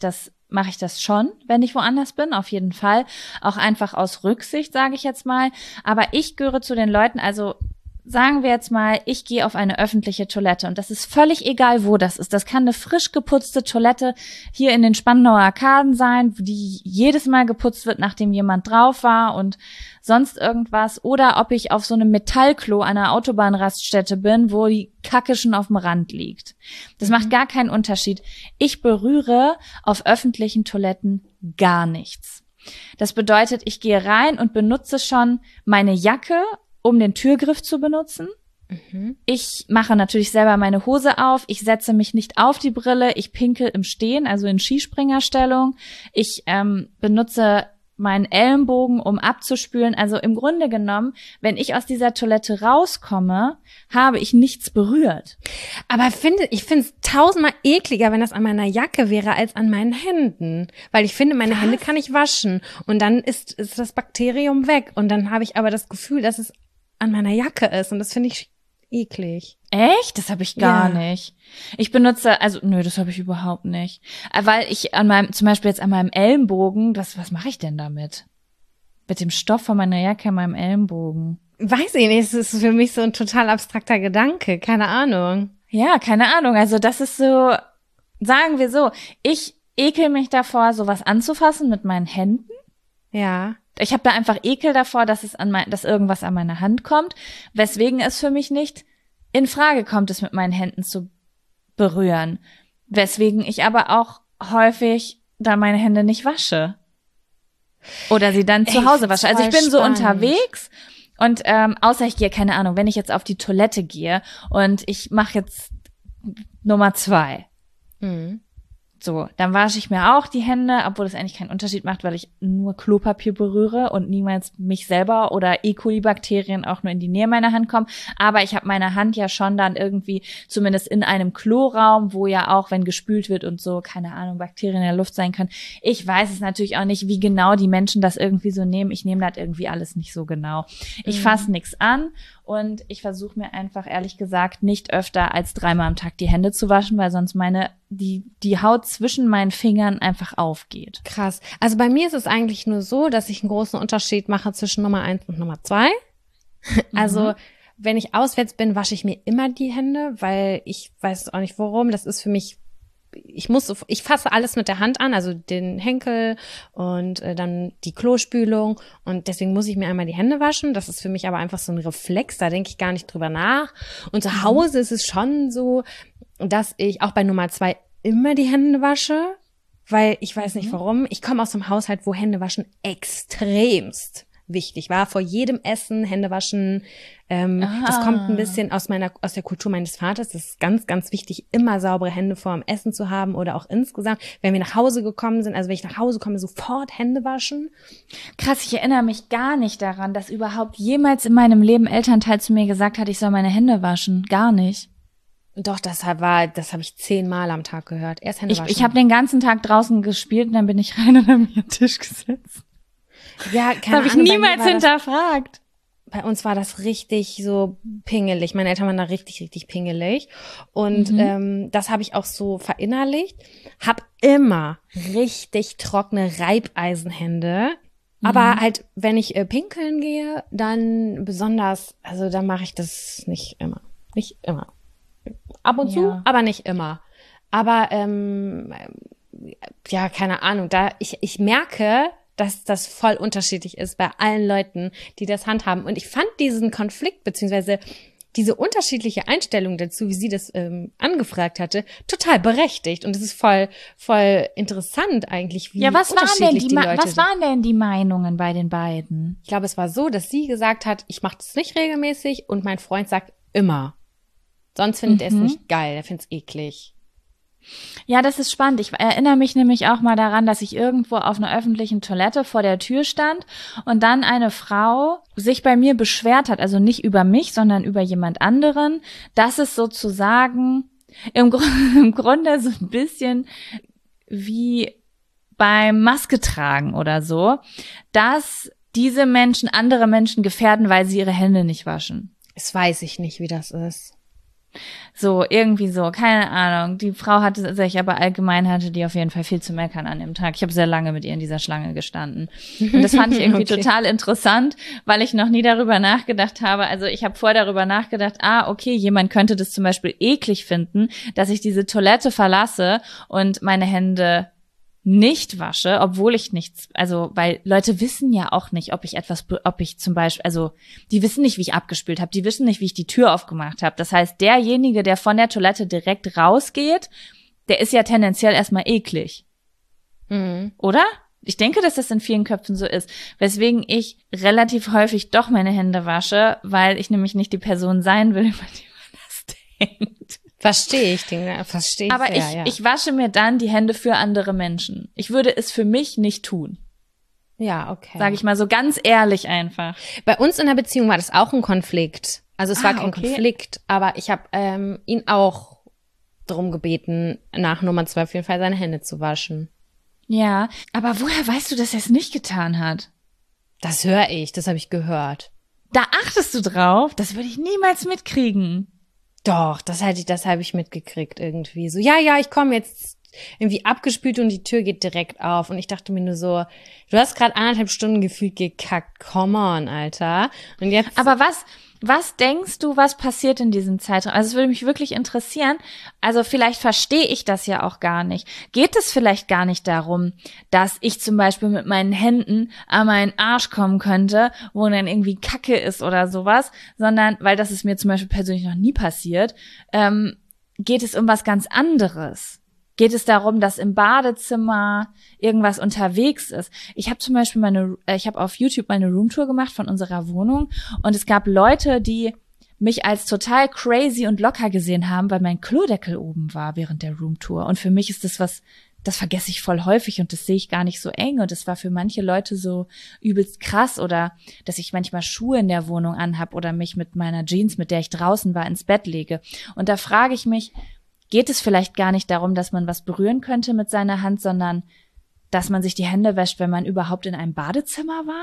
mache ich das schon, wenn ich woanders bin, auf jeden Fall. Auch einfach aus Rücksicht, sage ich jetzt mal. Aber ich gehöre zu den Leuten, also sagen wir jetzt mal, ich gehe auf eine öffentliche Toilette und das ist völlig egal, wo das ist. Das kann eine frisch geputzte Toilette hier in den Spandauer Arkaden sein, die jedes Mal geputzt wird, nachdem jemand drauf war und sonst irgendwas. Oder ob ich auf so einem Metallklo an einer Autobahnraststätte bin, wo die Kacke schon auf dem Rand liegt. Das macht gar keinen Unterschied. Ich berühre auf öffentlichen Toiletten gar nichts. Das bedeutet, ich gehe rein und benutze schon meine Jacke, um den Türgriff zu benutzen. Ich mache natürlich selber meine Hose auf. Ich setze mich nicht auf die Brille. Ich pinkel im Stehen, also in Skispringerstellung. Ich benutze meinen Ellenbogen, um abzuspülen. Also im Grunde genommen, wenn ich aus dieser Toilette rauskomme, habe ich nichts berührt. Aber ich finde es tausendmal ekliger, wenn das an meiner Jacke wäre, als an meinen Händen. Weil ich finde, meine Hände kann ich waschen. Und dann ist das Bakterium weg. Und dann habe ich aber das Gefühl, dass es an meiner Jacke ist. Und das finde ich eklig. Echt? Das habe ich gar nicht. Ich benutze, also nö, das habe ich überhaupt nicht. Weil ich zum Beispiel jetzt an meinem Ellenbogen, was mache ich denn damit? Mit dem Stoff von meiner Jacke an meinem Ellenbogen. Weiß ich nicht, es ist für mich so ein total abstrakter Gedanke, keine Ahnung. Ja, keine Ahnung, also das ist so, sagen wir so, ich ekel mich davor, sowas anzufassen mit meinen Händen. Ja. Ich habe da einfach Ekel davor, dass dass irgendwas an meine Hand kommt, weswegen es für mich nicht in Frage kommt, es mit meinen Händen zu berühren. Weswegen ich aber auch häufig dann meine Hände nicht wasche. Oder sie dann zu Hause wasche. Also ich bin so unterwegs und außer ich gehe, keine Ahnung, wenn ich jetzt auf die Toilette gehe und ich mache jetzt Nummer 2. So, dann wasche ich mir auch die Hände, obwohl das eigentlich keinen Unterschied macht, weil ich nur Klopapier berühre und niemals mich selber oder E. coli-Bakterien auch nur in die Nähe meiner Hand kommen. Aber ich habe meine Hand ja schon dann irgendwie, zumindest in einem Kloraum, wo ja auch, wenn gespült wird und so, keine Ahnung, Bakterien in der Luft sein können. Ich weiß es natürlich auch nicht, wie genau die Menschen das irgendwie so nehmen. Ich nehme das irgendwie alles nicht so genau. Ich fasse nichts an und ich versuche mir einfach, ehrlich gesagt, nicht öfter als 3-mal am Tag die Hände zu waschen, weil sonst die Haut zwischen meinen Fingern einfach aufgeht. Krass. Also bei mir ist es eigentlich nur so, dass ich einen großen Unterschied mache zwischen Nummer 1 und Nummer 2. Also wenn ich auswärts bin, wasche ich mir immer die Hände, weil ich weiß auch nicht warum. Das ist für mich, ich fasse alles mit der Hand an, also den Henkel und dann die Klospülung und deswegen muss ich mir einmal die Hände waschen. Das ist für mich aber einfach so ein Reflex, da denke ich gar nicht drüber nach. Und zu Hause ist es schon so, dass ich auch bei Nummer 2 immer die Hände wasche, weil ich weiß nicht warum. Ich komme aus einem Haushalt, wo Händewaschen extremst wichtig war. Vor jedem Essen Hände waschen. Das kommt ein bisschen aus der Kultur meines Vaters. Das ist ganz, ganz wichtig, immer saubere Hände vor dem Essen zu haben oder auch insgesamt, wenn wir nach Hause gekommen sind. Also wenn ich nach Hause komme, sofort Hände waschen. Krass, ich erinnere mich gar nicht daran, dass überhaupt jemals in meinem Leben Elternteil zu mir gesagt hat, ich soll meine Hände waschen. Gar nicht. Doch, das habe ich 10-mal am Tag gehört. Erst Hände waschen. Ich habe den ganzen Tag draußen gespielt und dann bin ich rein und habe mich an den Tisch gesetzt. Ja, das habe ich niemals hinterfragt. Bei uns war das richtig so pingelig. Meine Eltern waren da richtig, richtig pingelig. Und das habe ich auch so verinnerlicht. Hab immer richtig trockene Reibeisenhände. Aber halt, wenn ich pinkeln gehe, dann besonders, also dann mache ich das nicht immer. Nicht immer. Ab und zu, aber nicht immer. Aber ja, keine Ahnung. Ich merke, dass das voll unterschiedlich ist bei allen Leuten, die das handhaben. Und ich fand diesen Konflikt beziehungsweise diese unterschiedliche Einstellung dazu, wie sie das angefragt hatte, total berechtigt. Und es ist voll interessant eigentlich, wie unterschiedlich die Leute was waren denn die Meinungen bei den beiden? Ich glaube, es war so, dass sie gesagt hat, ich mache das nicht regelmäßig und mein Freund sagt immer. Sonst findet er es nicht geil, er findet es eklig. Ja, das ist spannend. Ich erinnere mich nämlich auch mal daran, dass ich irgendwo auf einer öffentlichen Toilette vor der Tür stand und dann eine Frau sich bei mir beschwert hat, also nicht über mich, sondern über jemand anderen, dass es sozusagen im Grunde so ein bisschen wie beim Maske tragen oder so, dass diese Menschen andere Menschen gefährden, weil sie ihre Hände nicht waschen. Das weiß ich nicht, wie das ist. So, irgendwie so, keine Ahnung. Die Frau hatte sich, aber allgemein hatte die auf jeden Fall viel zu meckern an dem Tag. Ich habe sehr lange mit ihr in dieser Schlange gestanden. Und das fand ich irgendwie total interessant, weil ich noch nie darüber nachgedacht habe. Also ich habe vorher darüber nachgedacht, okay, jemand könnte das zum Beispiel eklig finden, dass ich diese Toilette verlasse und meine Hände nicht wasche, obwohl ich nichts, also weil Leute wissen ja auch nicht, ob ich zum Beispiel, also die wissen nicht, wie ich abgespült habe, die wissen nicht, wie ich die Tür aufgemacht habe. Das heißt, derjenige, der von der Toilette direkt rausgeht, der ist ja tendenziell erstmal eklig. Oder? Ich denke, dass das in vielen Köpfen so ist, weswegen ich relativ häufig doch meine Hände wasche, weil ich nämlich nicht die Person sein will, über die man das denkt. Verstehe ich. Aber sehr, ich wasche mir dann die Hände für andere Menschen. Ich würde es für mich nicht tun. Ja, okay. Sage ich mal so ganz ehrlich einfach. Bei uns in der Beziehung war das auch ein Konflikt. Also es war kein Konflikt, aber ich habe ihn auch darum gebeten, nach Nummer 2 auf jeden Fall seine Hände zu waschen. Ja, aber woher weißt du, dass er es nicht getan hat? Das höre ich, das habe ich gehört. Da achtest du drauf? Das würde ich niemals mitkriegen. Doch, das habe ich mitgekriegt irgendwie. So, ja, ich komme jetzt irgendwie abgespült und die Tür geht direkt auf. Und ich dachte mir nur so, du hast gerade 1,5 Stunden gefühlt gekackt. Come on, Alter. Und jetzt. Aber was denkst du, was passiert in diesem Zeitraum? Also es würde mich wirklich interessieren. Also vielleicht verstehe ich das ja auch gar nicht. Geht es vielleicht gar nicht darum, dass ich zum Beispiel mit meinen Händen an meinen Arsch kommen könnte, wo dann irgendwie Kacke ist oder sowas, sondern, weil das ist mir zum Beispiel persönlich noch nie passiert, geht es um was ganz anderes. Geht es darum, dass im Badezimmer irgendwas unterwegs ist? Ich habe zum Beispiel ich habe auf YouTube meine Roomtour gemacht von unserer Wohnung und es gab Leute, die mich als total crazy und locker gesehen haben, weil mein Klodeckel oben war während der Roomtour. Und für mich ist das vergesse ich voll häufig und das sehe ich gar nicht so eng. Und das war für manche Leute so übelst krass oder dass ich manchmal Schuhe in der Wohnung anhab oder mich mit meiner Jeans, mit der ich draußen war, ins Bett lege. Und da frage ich mich, geht es vielleicht gar nicht darum, dass man was berühren könnte mit seiner Hand, sondern dass man sich die Hände wäscht, wenn man überhaupt in einem Badezimmer war?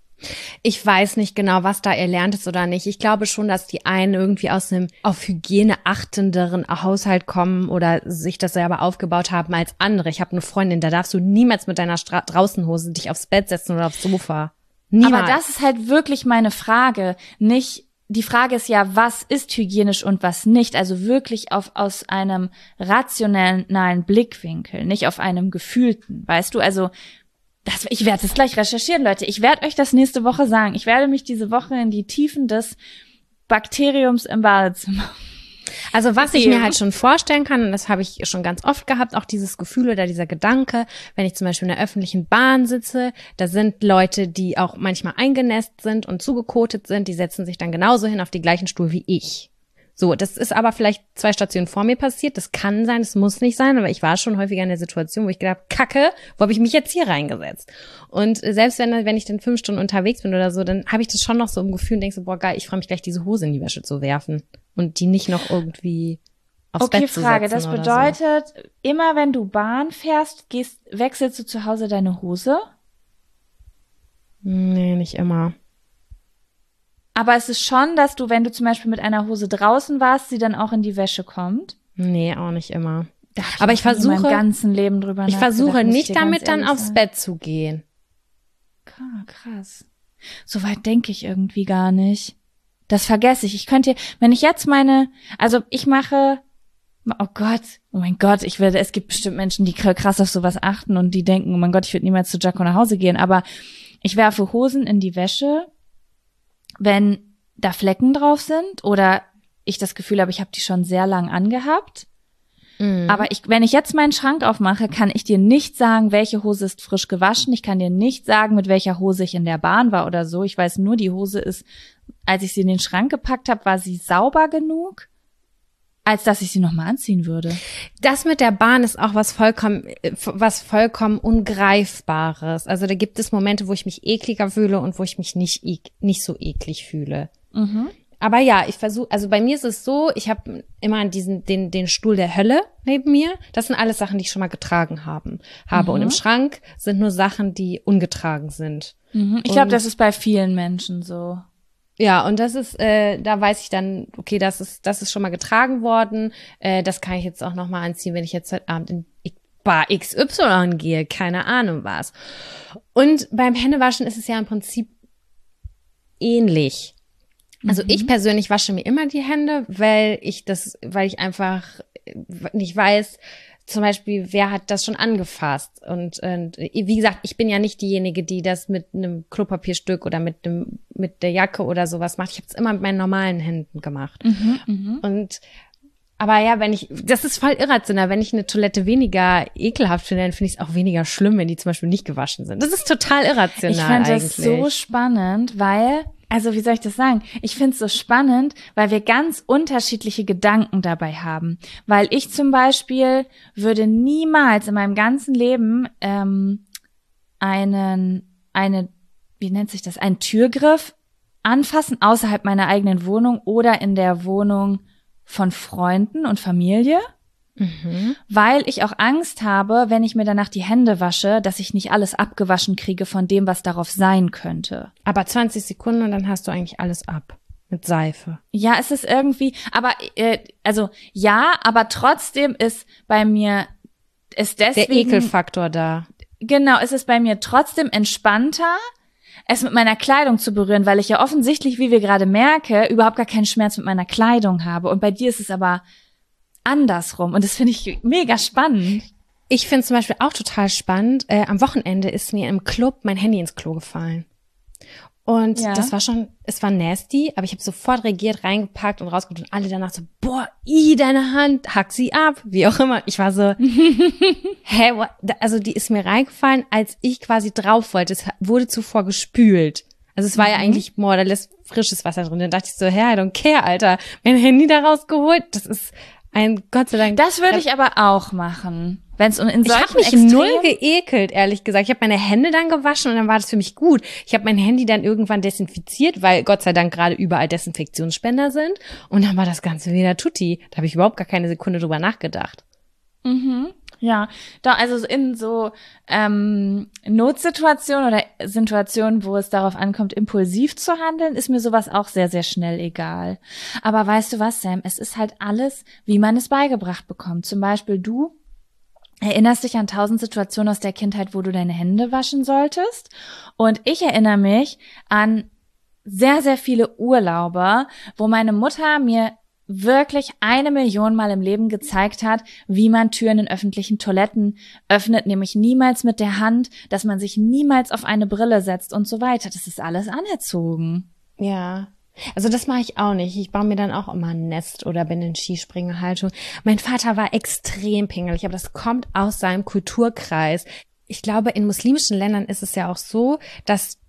Ich weiß nicht genau, was da erlernt ist oder nicht. Ich glaube schon, dass die einen irgendwie aus einem auf Hygiene achtenderen Haushalt kommen oder sich das selber aufgebaut haben als andere. Ich habe eine Freundin, da darfst du niemals mit deiner Draußenhose dich aufs Bett setzen oder aufs Sofa. Niemals. Aber das ist halt wirklich meine Frage. Die Frage ist ja, was ist hygienisch und was nicht? Also wirklich aus einem rationalen Blickwinkel, nicht auf einem gefühlten, weißt du? Also ich werde es gleich recherchieren, Leute. Ich werde euch das nächste Woche sagen. Ich werde mich diese Woche in die Tiefen des Bakteriums im Badezimmer. Also was ich mir halt schon vorstellen kann, und das habe ich schon ganz oft gehabt, auch dieses Gefühl oder dieser Gedanke, wenn ich zum Beispiel in der öffentlichen Bahn sitze, da sind Leute, die auch manchmal eingenässt sind und zugekotet sind, die setzen sich dann genauso hin auf die gleichen Stuhl wie ich. So, das ist aber vielleicht 2 Stationen vor mir passiert, das kann sein, das muss nicht sein, aber ich war schon häufiger in der Situation, wo ich gedacht habe, Kacke, wo habe ich mich jetzt hier reingesetzt? Und selbst wenn ich dann 5 Stunden unterwegs bin oder so, dann habe ich das schon noch so im Gefühl und denke so, boah geil, ich freue mich gleich, diese Hose in die Wäsche zu werfen und die nicht noch irgendwie aufs Bett zu setzen. Okay, Frage, das bedeutet, immer wenn du Bahn fährst, wechselst du zu Hause deine Hose? Nee, nicht immer. Aber es ist schon, dass du, wenn du zum Beispiel mit einer Hose draußen warst, sie dann auch in die Wäsche kommt? Nee, auch nicht immer. Aber ich versuche in meinem ganzen Leben drüber Ich versuche nicht damit dann aufs Bett zu gehen. Krass. So weit denke ich irgendwie gar nicht. Das vergesse ich. Ich könnte, wenn ich jetzt ich mache, oh mein Gott, es gibt bestimmt Menschen, die krass auf sowas achten und die denken, oh mein Gott, ich würde niemals zu Jaco nach Hause gehen, aber ich werfe Hosen in die Wäsche, wenn da Flecken drauf sind oder ich das Gefühl habe, ich habe die schon sehr lang angehabt. Aber wenn ich jetzt meinen Schrank aufmache, kann ich dir nicht sagen, welche Hose ist frisch gewaschen. Ich kann dir nicht sagen, mit welcher Hose ich in der Bahn war oder so. Ich weiß nur, die Hose ist, als ich sie in den Schrank gepackt habe, war sie sauber genug, als dass ich sie nochmal anziehen würde. Das mit der Bahn ist auch was vollkommen Ungreifbares. Also da gibt es Momente, wo ich mich ekliger fühle und wo ich mich nicht so eklig fühle. Mhm. Aber ja, ich versuche, also bei mir ist es so, ich habe immer den Stuhl der Hölle neben mir. Das sind alles Sachen, die ich schon mal getragen habe. Und im Schrank sind nur Sachen, die ungetragen sind. Ich glaube, das ist bei vielen Menschen so. Ja, und das ist, da weiß ich dann, okay, das ist schon mal getragen worden. Das kann ich jetzt auch noch mal anziehen, wenn ich jetzt heute Abend in Bar XY gehe, keine Ahnung was. Und beim Händewaschen ist es ja im Prinzip ähnlich. Also ich persönlich wasche mir immer die Hände, weil ich einfach nicht weiß, zum Beispiel, wer hat das schon angefasst? Und wie gesagt, ich bin ja nicht diejenige, die das mit einem Klopapierstück oder mit der Jacke oder sowas macht. Ich habe es immer mit meinen normalen Händen gemacht. Aber ja, das ist voll irrational. Wenn ich eine Toilette weniger ekelhaft finde, dann finde ich es auch weniger schlimm, wenn die zum Beispiel nicht gewaschen sind. Das ist total irrational. Ich fand das so spannend, weil, also wie soll ich das sagen? Ich finde es so spannend, weil wir ganz unterschiedliche Gedanken dabei haben. Weil ich zum Beispiel würde niemals in meinem ganzen Leben einen Türgriff anfassen außerhalb meiner eigenen Wohnung oder in der Wohnung von Freunden und Familie, weil ich auch Angst habe, wenn ich mir danach die Hände wasche, dass ich nicht alles abgewaschen kriege von dem, was darauf sein könnte. Aber 20 Sekunden und dann hast du eigentlich alles ab mit Seife. Ja, es ist irgendwie, aber aber trotzdem ist bei mir deswegen der Ekelfaktor da. Genau, es ist bei mir trotzdem entspannter, es mit meiner Kleidung zu berühren, weil ich ja offensichtlich, wie wir gerade merken, überhaupt gar keinen Schmerz mit meiner Kleidung habe. Und bei dir ist es aber andersrum. Und das finde ich mega spannend. Ich finde es zum Beispiel auch total spannend. Am Wochenende ist mir im Club mein Handy ins Klo gefallen. Und es war nasty, aber ich habe sofort reagiert, reingepackt und rausgeholt und alle danach so, boah, deine Hand, hack sie ab, wie auch immer. Ich war so, hä, what? Also die ist mir reingefallen, als ich quasi drauf wollte. Es wurde zuvor gespült. Also es war ja eigentlich da lässt frisches Wasser drin. Dann dachte ich so, I don't care, Alter. Mein Handy da rausgeholt, das ist ein, Gott sei Dank. Das würde ich aber auch machen. Wenn es in solchen Ich habe mich null geekelt, ehrlich gesagt. Ich habe meine Hände dann gewaschen und dann war das für mich gut. Ich habe mein Handy dann irgendwann desinfiziert, weil Gott sei Dank gerade überall Desinfektionsspender sind. Und dann war das Ganze wieder tutti. Da habe ich überhaupt gar keine Sekunde drüber nachgedacht. Ja, also in so Notsituationen oder Situationen, wo es darauf ankommt, impulsiv zu handeln, ist mir sowas auch sehr, sehr schnell egal. Aber weißt du was, Sam? Es ist halt alles, wie man es beigebracht bekommt. Zum Beispiel du erinnerst dich an 1000 Situationen aus der Kindheit, wo du deine Hände waschen solltest. Und ich erinnere mich an sehr, sehr viele Urlaube, wo meine Mutter mir wirklich 1 Million Mal im Leben gezeigt hat, wie man Türen in öffentlichen Toiletten öffnet, nämlich niemals mit der Hand, dass man sich niemals auf eine Brille setzt und so weiter. Das ist alles anerzogen. Ja. Also das mache ich auch nicht. Ich baue mir dann auch immer ein Nest oder bin in Skispringerhaltung. Mein Vater war extrem pingelig, aber das kommt aus seinem Kulturkreis. Ich glaube, in muslimischen Ländern ist es ja auch so, dass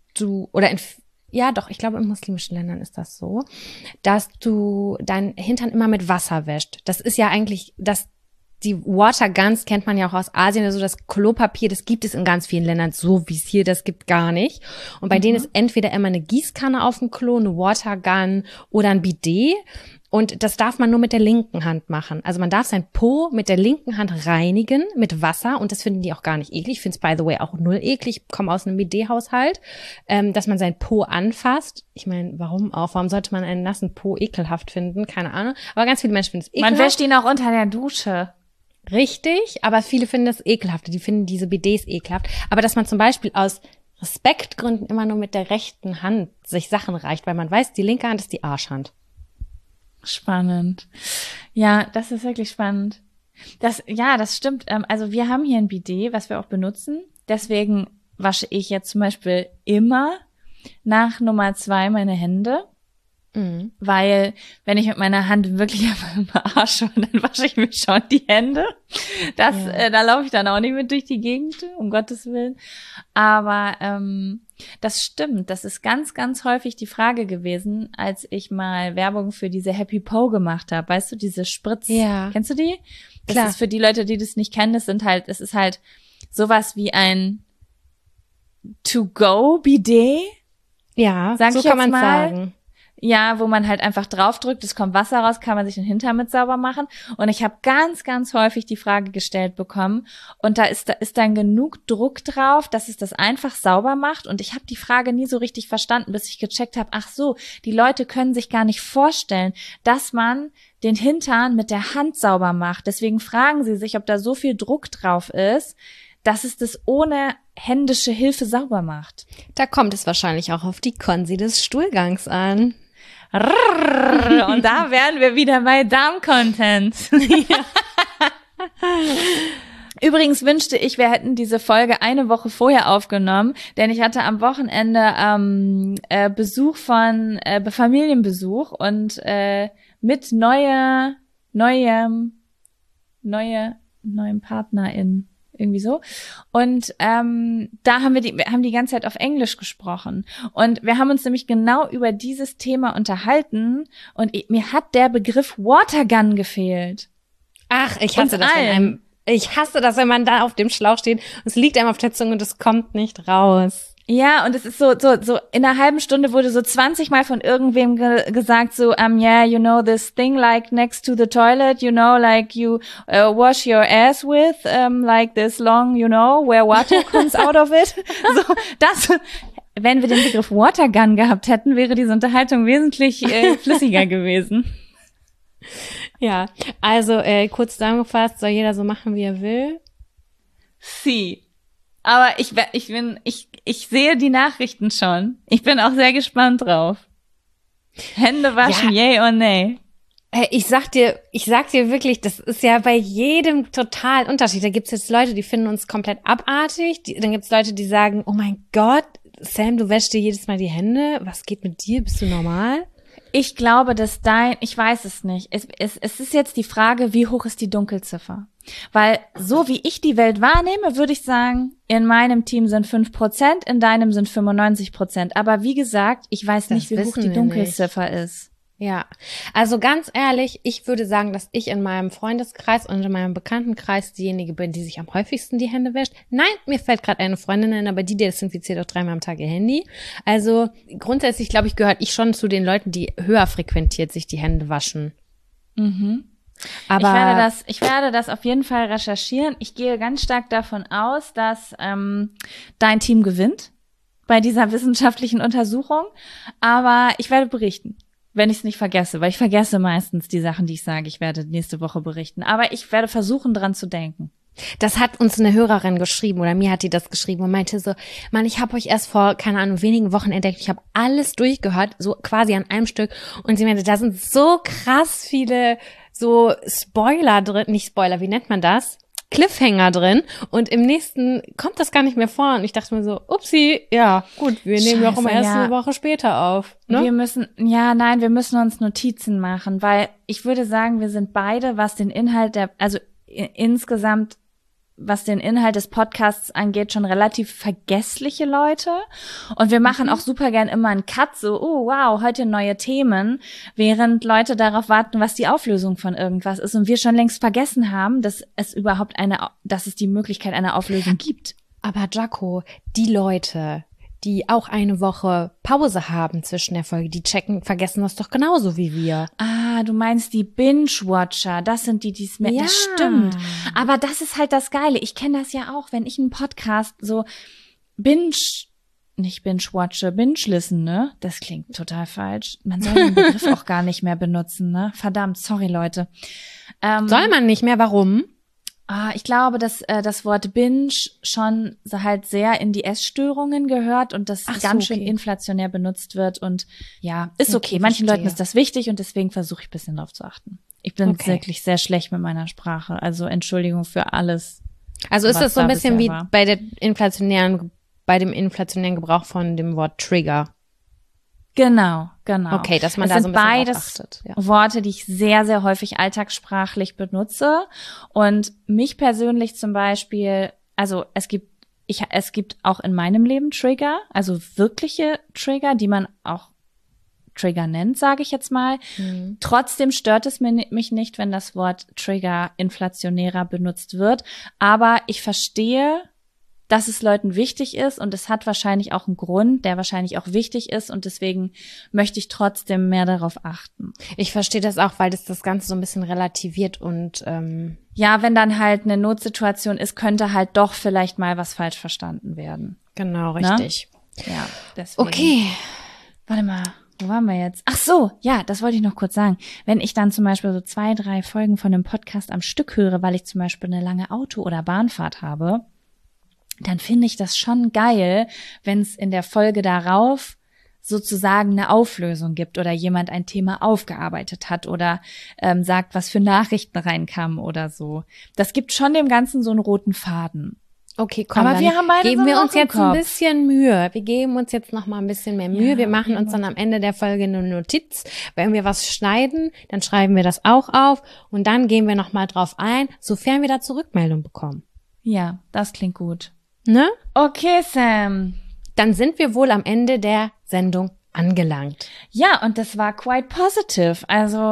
ich glaube, in muslimischen Ländern ist das so, dass du dein Hintern immer mit Wasser wäscht. Das ist ja eigentlich, die Water Guns kennt man ja auch aus Asien, also das Klopapier, das gibt es in ganz vielen Ländern, so wie es hier das gibt, gar nicht. Und bei denen ist entweder immer eine Gießkanne auf dem Klo, eine Water Gun oder ein Bidet. Und das darf man nur mit der linken Hand machen. Also man darf sein Po mit der linken Hand reinigen mit Wasser und das finden die auch gar nicht eklig. Ich finde es, by the way, auch null eklig. Ich komme aus einem Bidet-Haushalt, dass man sein Po anfasst. Ich meine, warum auch? Warum sollte man einen nassen Po ekelhaft finden? Keine Ahnung. Aber ganz viele Menschen finden es ekelhaft. Man wäscht ihn auch unter der Dusche. Richtig, aber viele finden das ekelhaft. Die finden diese Bidets ekelhaft. Aber dass man zum Beispiel aus Respektgründen immer nur mit der rechten Hand sich Sachen reicht, weil man weiß, die linke Hand ist die Arschhand. Spannend. Ja, das ist wirklich spannend. Das stimmt. Also wir haben hier ein Bidet, was wir auch benutzen. Deswegen wasche ich jetzt zum Beispiel immer nach Nummer 2 meine Hände. Weil, wenn ich mit meiner Hand wirklich im Arsch war, dann wasche ich mir schon die Hände. Da laufe ich dann auch nicht mit durch die Gegend, um Gottes Willen. Aber das stimmt. Das ist ganz, ganz häufig die Frage gewesen, als ich mal Werbung für diese Happy Po gemacht habe. Weißt du, diese Spritz. Ja. Kennst du die? Das Klar. ist für die Leute, die das nicht kennen, es ist halt sowas wie ein To-Go-Bidet. Ja, Sag so ich kann jetzt man mal. sagen. Ja, wo man halt einfach draufdrückt, es kommt Wasser raus, kann man sich den Hintern mit sauber machen. Und ich habe ganz, ganz häufig die Frage gestellt bekommen und da ist dann genug Druck drauf, dass es das einfach sauber macht. Und ich habe die Frage nie so richtig verstanden, bis ich gecheckt habe, ach so, die Leute können sich gar nicht vorstellen, dass man den Hintern mit der Hand sauber macht. Deswegen fragen sie sich, ob da so viel Druck drauf ist, dass es das ohne händische Hilfe sauber macht. Da kommt es wahrscheinlich auch auf die Konsi des Stuhlgangs an. Und da wären wir wieder bei Darm-Content. Übrigens wünschte ich, wir hätten diese Folge eine Woche vorher aufgenommen, denn ich hatte am Wochenende Besuch von Familienbesuch und mit neuem PartnerInnen. Irgendwie so. Und da haben wir die ganze Zeit auf Englisch gesprochen. Und wir haben uns nämlich genau über dieses Thema unterhalten. Und mir hat der Begriff Watergun gefehlt. Ach, ich hasse das, wenn man da auf dem Schlauch steht und es liegt einem auf der Zunge und es kommt nicht raus. Ja, und es ist so in einer halben Stunde wurde so 20 Mal von irgendwem gesagt so, yeah, you know this thing like next to the toilet, you know, like you wash your ass with, like this long, you know, where water comes out of it. So, wenn wir den Begriff Watergun gehabt hätten, wäre diese Unterhaltung wesentlich flüssiger gewesen. Ja, also kurz zusammengefasst, soll jeder so machen, wie er will. Sie. Aber ich sehe die Nachrichten schon. Ich bin auch sehr gespannt drauf. Hände waschen, ja. Yay or nay? Ich sag dir wirklich, das ist ja bei jedem total Unterschied. Da gibt's jetzt Leute, die finden uns komplett abartig. Dann gibt's Leute, die sagen, oh mein Gott, Sam, du wäschst dir jedes Mal die Hände. Was geht mit dir? Bist du normal? Ich glaube, dass ich weiß es nicht. Es ist jetzt die Frage, wie hoch ist die Dunkelziffer? Weil so wie ich die Welt wahrnehme, würde ich sagen, in meinem Team sind 5%, in deinem sind 95%. Aber wie gesagt, ich weiß nicht, wie hoch die Dunkelziffer ist. Ja, also ganz ehrlich, ich würde sagen, dass ich in meinem Freundeskreis und in meinem Bekanntenkreis diejenige bin, die sich am häufigsten die Hände wäscht. Nein, mir fällt gerade eine Freundin ein, aber die desinfiziert auch 3-mal am Tag ihr Handy. Also grundsätzlich, glaube ich, gehört ich schon zu den Leuten, die höher frequentiert sich die Hände waschen. Mhm. Aber ich werde das auf jeden Fall recherchieren. Ich gehe ganz stark davon aus, dass dein Team gewinnt bei dieser wissenschaftlichen Untersuchung. Aber ich werde berichten, wenn ich es nicht vergesse, weil ich vergesse meistens die Sachen, die ich sage. Ich werde nächste Woche berichten. Aber ich werde versuchen, dran zu denken. Das hat uns eine Hörerin geschrieben oder mir hat die das geschrieben und meinte so, Mann, ich habe euch erst vor, keine Ahnung, wenigen Wochen entdeckt. Ich habe alles durchgehört, so quasi an einem Stück. Und sie meinte, da sind so krass viele so Spoiler drin, nicht Spoiler, wie nennt man das? Cliffhanger drin. Und im nächsten kommt das gar nicht mehr vor. Und ich dachte mir so, upsi, ja, gut, wir nehmen ja auch immer erst eine Woche später auf. Ne? Wir müssen uns Notizen machen, weil ich würde sagen, wir sind beide, was den Inhalt insgesamt, was den Inhalt des Podcasts angeht, schon relativ vergessliche Leute. Und wir machen auch super gern immer einen Cut, so, oh wow, heute neue Themen, während Leute darauf warten, was die Auflösung von irgendwas ist und wir schon längst vergessen haben, dass es die Möglichkeit einer Auflösung gibt. Aber Jaco, die Leute, die auch eine Woche Pause haben zwischen der Folge, die vergessen das doch genauso wie wir. Ah, du meinst die Binge-Watcher, das sind die es mehr, ja. Das stimmt. Aber das ist halt das Geile, ich kenne das ja auch, wenn ich einen Podcast so Binge-Watcher, Binge-Listen, ne? Das klingt total falsch. Man soll den Begriff auch gar nicht mehr benutzen, ne? Verdammt, sorry, Leute. Soll man nicht mehr, warum? Ich glaube, dass das Wort Binge schon halt sehr in die Essstörungen gehört und das ganz schön inflationär benutzt wird und ja, ist okay. Manchen Leuten ist das wichtig und deswegen versuche ich ein bisschen drauf zu achten. Ich bin wirklich sehr schlecht mit meiner Sprache, also Entschuldigung für alles. Also ist das so ein bisschen wie bei dem inflationären Gebrauch von dem Wort Trigger. Genau. Okay, dass man da so ein bisschen drauf achtet. Ja. Worte, die ich sehr, sehr häufig alltagssprachlich benutze. Und mich persönlich zum Beispiel, also es gibt auch in meinem Leben Trigger, also wirkliche Trigger, die man auch Trigger nennt, sage ich jetzt mal. Mhm. Trotzdem stört es mich nicht, wenn das Wort Trigger inflationärer benutzt wird. Aber ich verstehe dass es Leuten wichtig ist und es hat wahrscheinlich auch einen Grund, der wahrscheinlich auch wichtig ist und deswegen möchte ich trotzdem mehr darauf achten. Ich verstehe das auch, weil das Ganze so ein bisschen relativiert und ja, wenn dann halt eine Notsituation ist, könnte halt doch vielleicht mal was falsch verstanden werden. Genau, richtig. Ne? Ja, deswegen. Okay. Warte mal, wo waren wir jetzt? Ach so, ja, das wollte ich noch kurz sagen. Wenn ich dann zum Beispiel so 2, 3 Folgen von einem Podcast am Stück höre, weil ich zum Beispiel eine lange Auto- oder Bahnfahrt habe, dann finde ich das schon geil, wenn es in der Folge darauf sozusagen eine Auflösung gibt oder jemand ein Thema aufgearbeitet hat oder sagt, was für Nachrichten reinkamen oder so. Das gibt schon dem Ganzen so einen roten Faden. Okay, komm, Aber dann wir haben beide geben so wir ein uns Loch im jetzt ein Kopf. bisschen Mühe. Wir geben uns jetzt noch mal ein bisschen mehr Mühe. Ja, Wir machen uns dann am Ende der Folge eine Notiz. Wenn wir was schneiden, dann schreiben wir das auch auf und dann gehen wir noch mal drauf ein, sofern wir dazu Rückmeldung bekommen. Ja, das klingt gut. Ne? Okay, Sam. Dann sind wir wohl am Ende der Sendung angelangt. Ja, und das war quite positive. Also,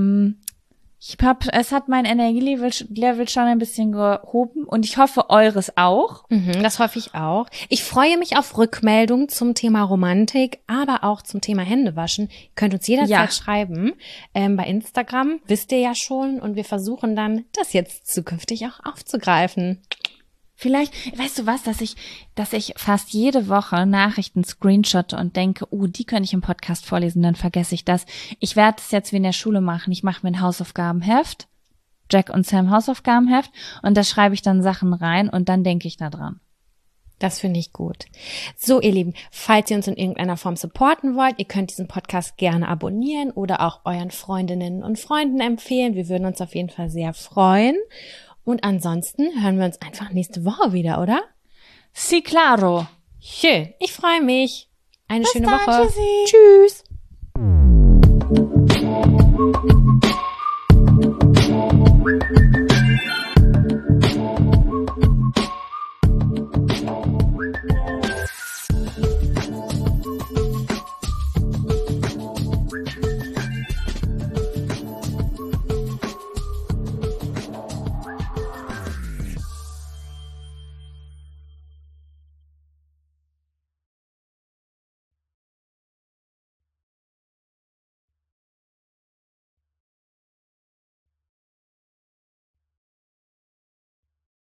es hat mein Energielevel schon ein bisschen gehoben und ich hoffe eures auch. Das hoffe ich auch. Ich freue mich auf Rückmeldungen zum Thema Romantik, aber auch zum Thema Händewaschen. Ihr könnt uns jederzeit schreiben. Bei Instagram, wisst ihr ja schon. Und wir versuchen dann, das jetzt zukünftig auch aufzugreifen. Vielleicht, weißt du was, dass ich fast jede Woche Nachrichten screenshotte und denke, die könnte ich im Podcast vorlesen, dann vergesse ich das. Ich werde es jetzt wie in der Schule machen. Ich mache mir ein Hausaufgabenheft, Jack und Sam Hausaufgabenheft, und da schreibe ich dann Sachen rein und dann denke ich da dran. Das finde ich gut. So, ihr Lieben, falls ihr uns in irgendeiner Form supporten wollt, ihr könnt diesen Podcast gerne abonnieren oder auch euren Freundinnen und Freunden empfehlen. Wir würden uns auf jeden Fall sehr freuen. Und ansonsten hören wir uns einfach nächste Woche wieder, oder? Sí, claro. Schön. Ich freue mich. Eine schöne dann, Woche. tschüssi. Tschüss.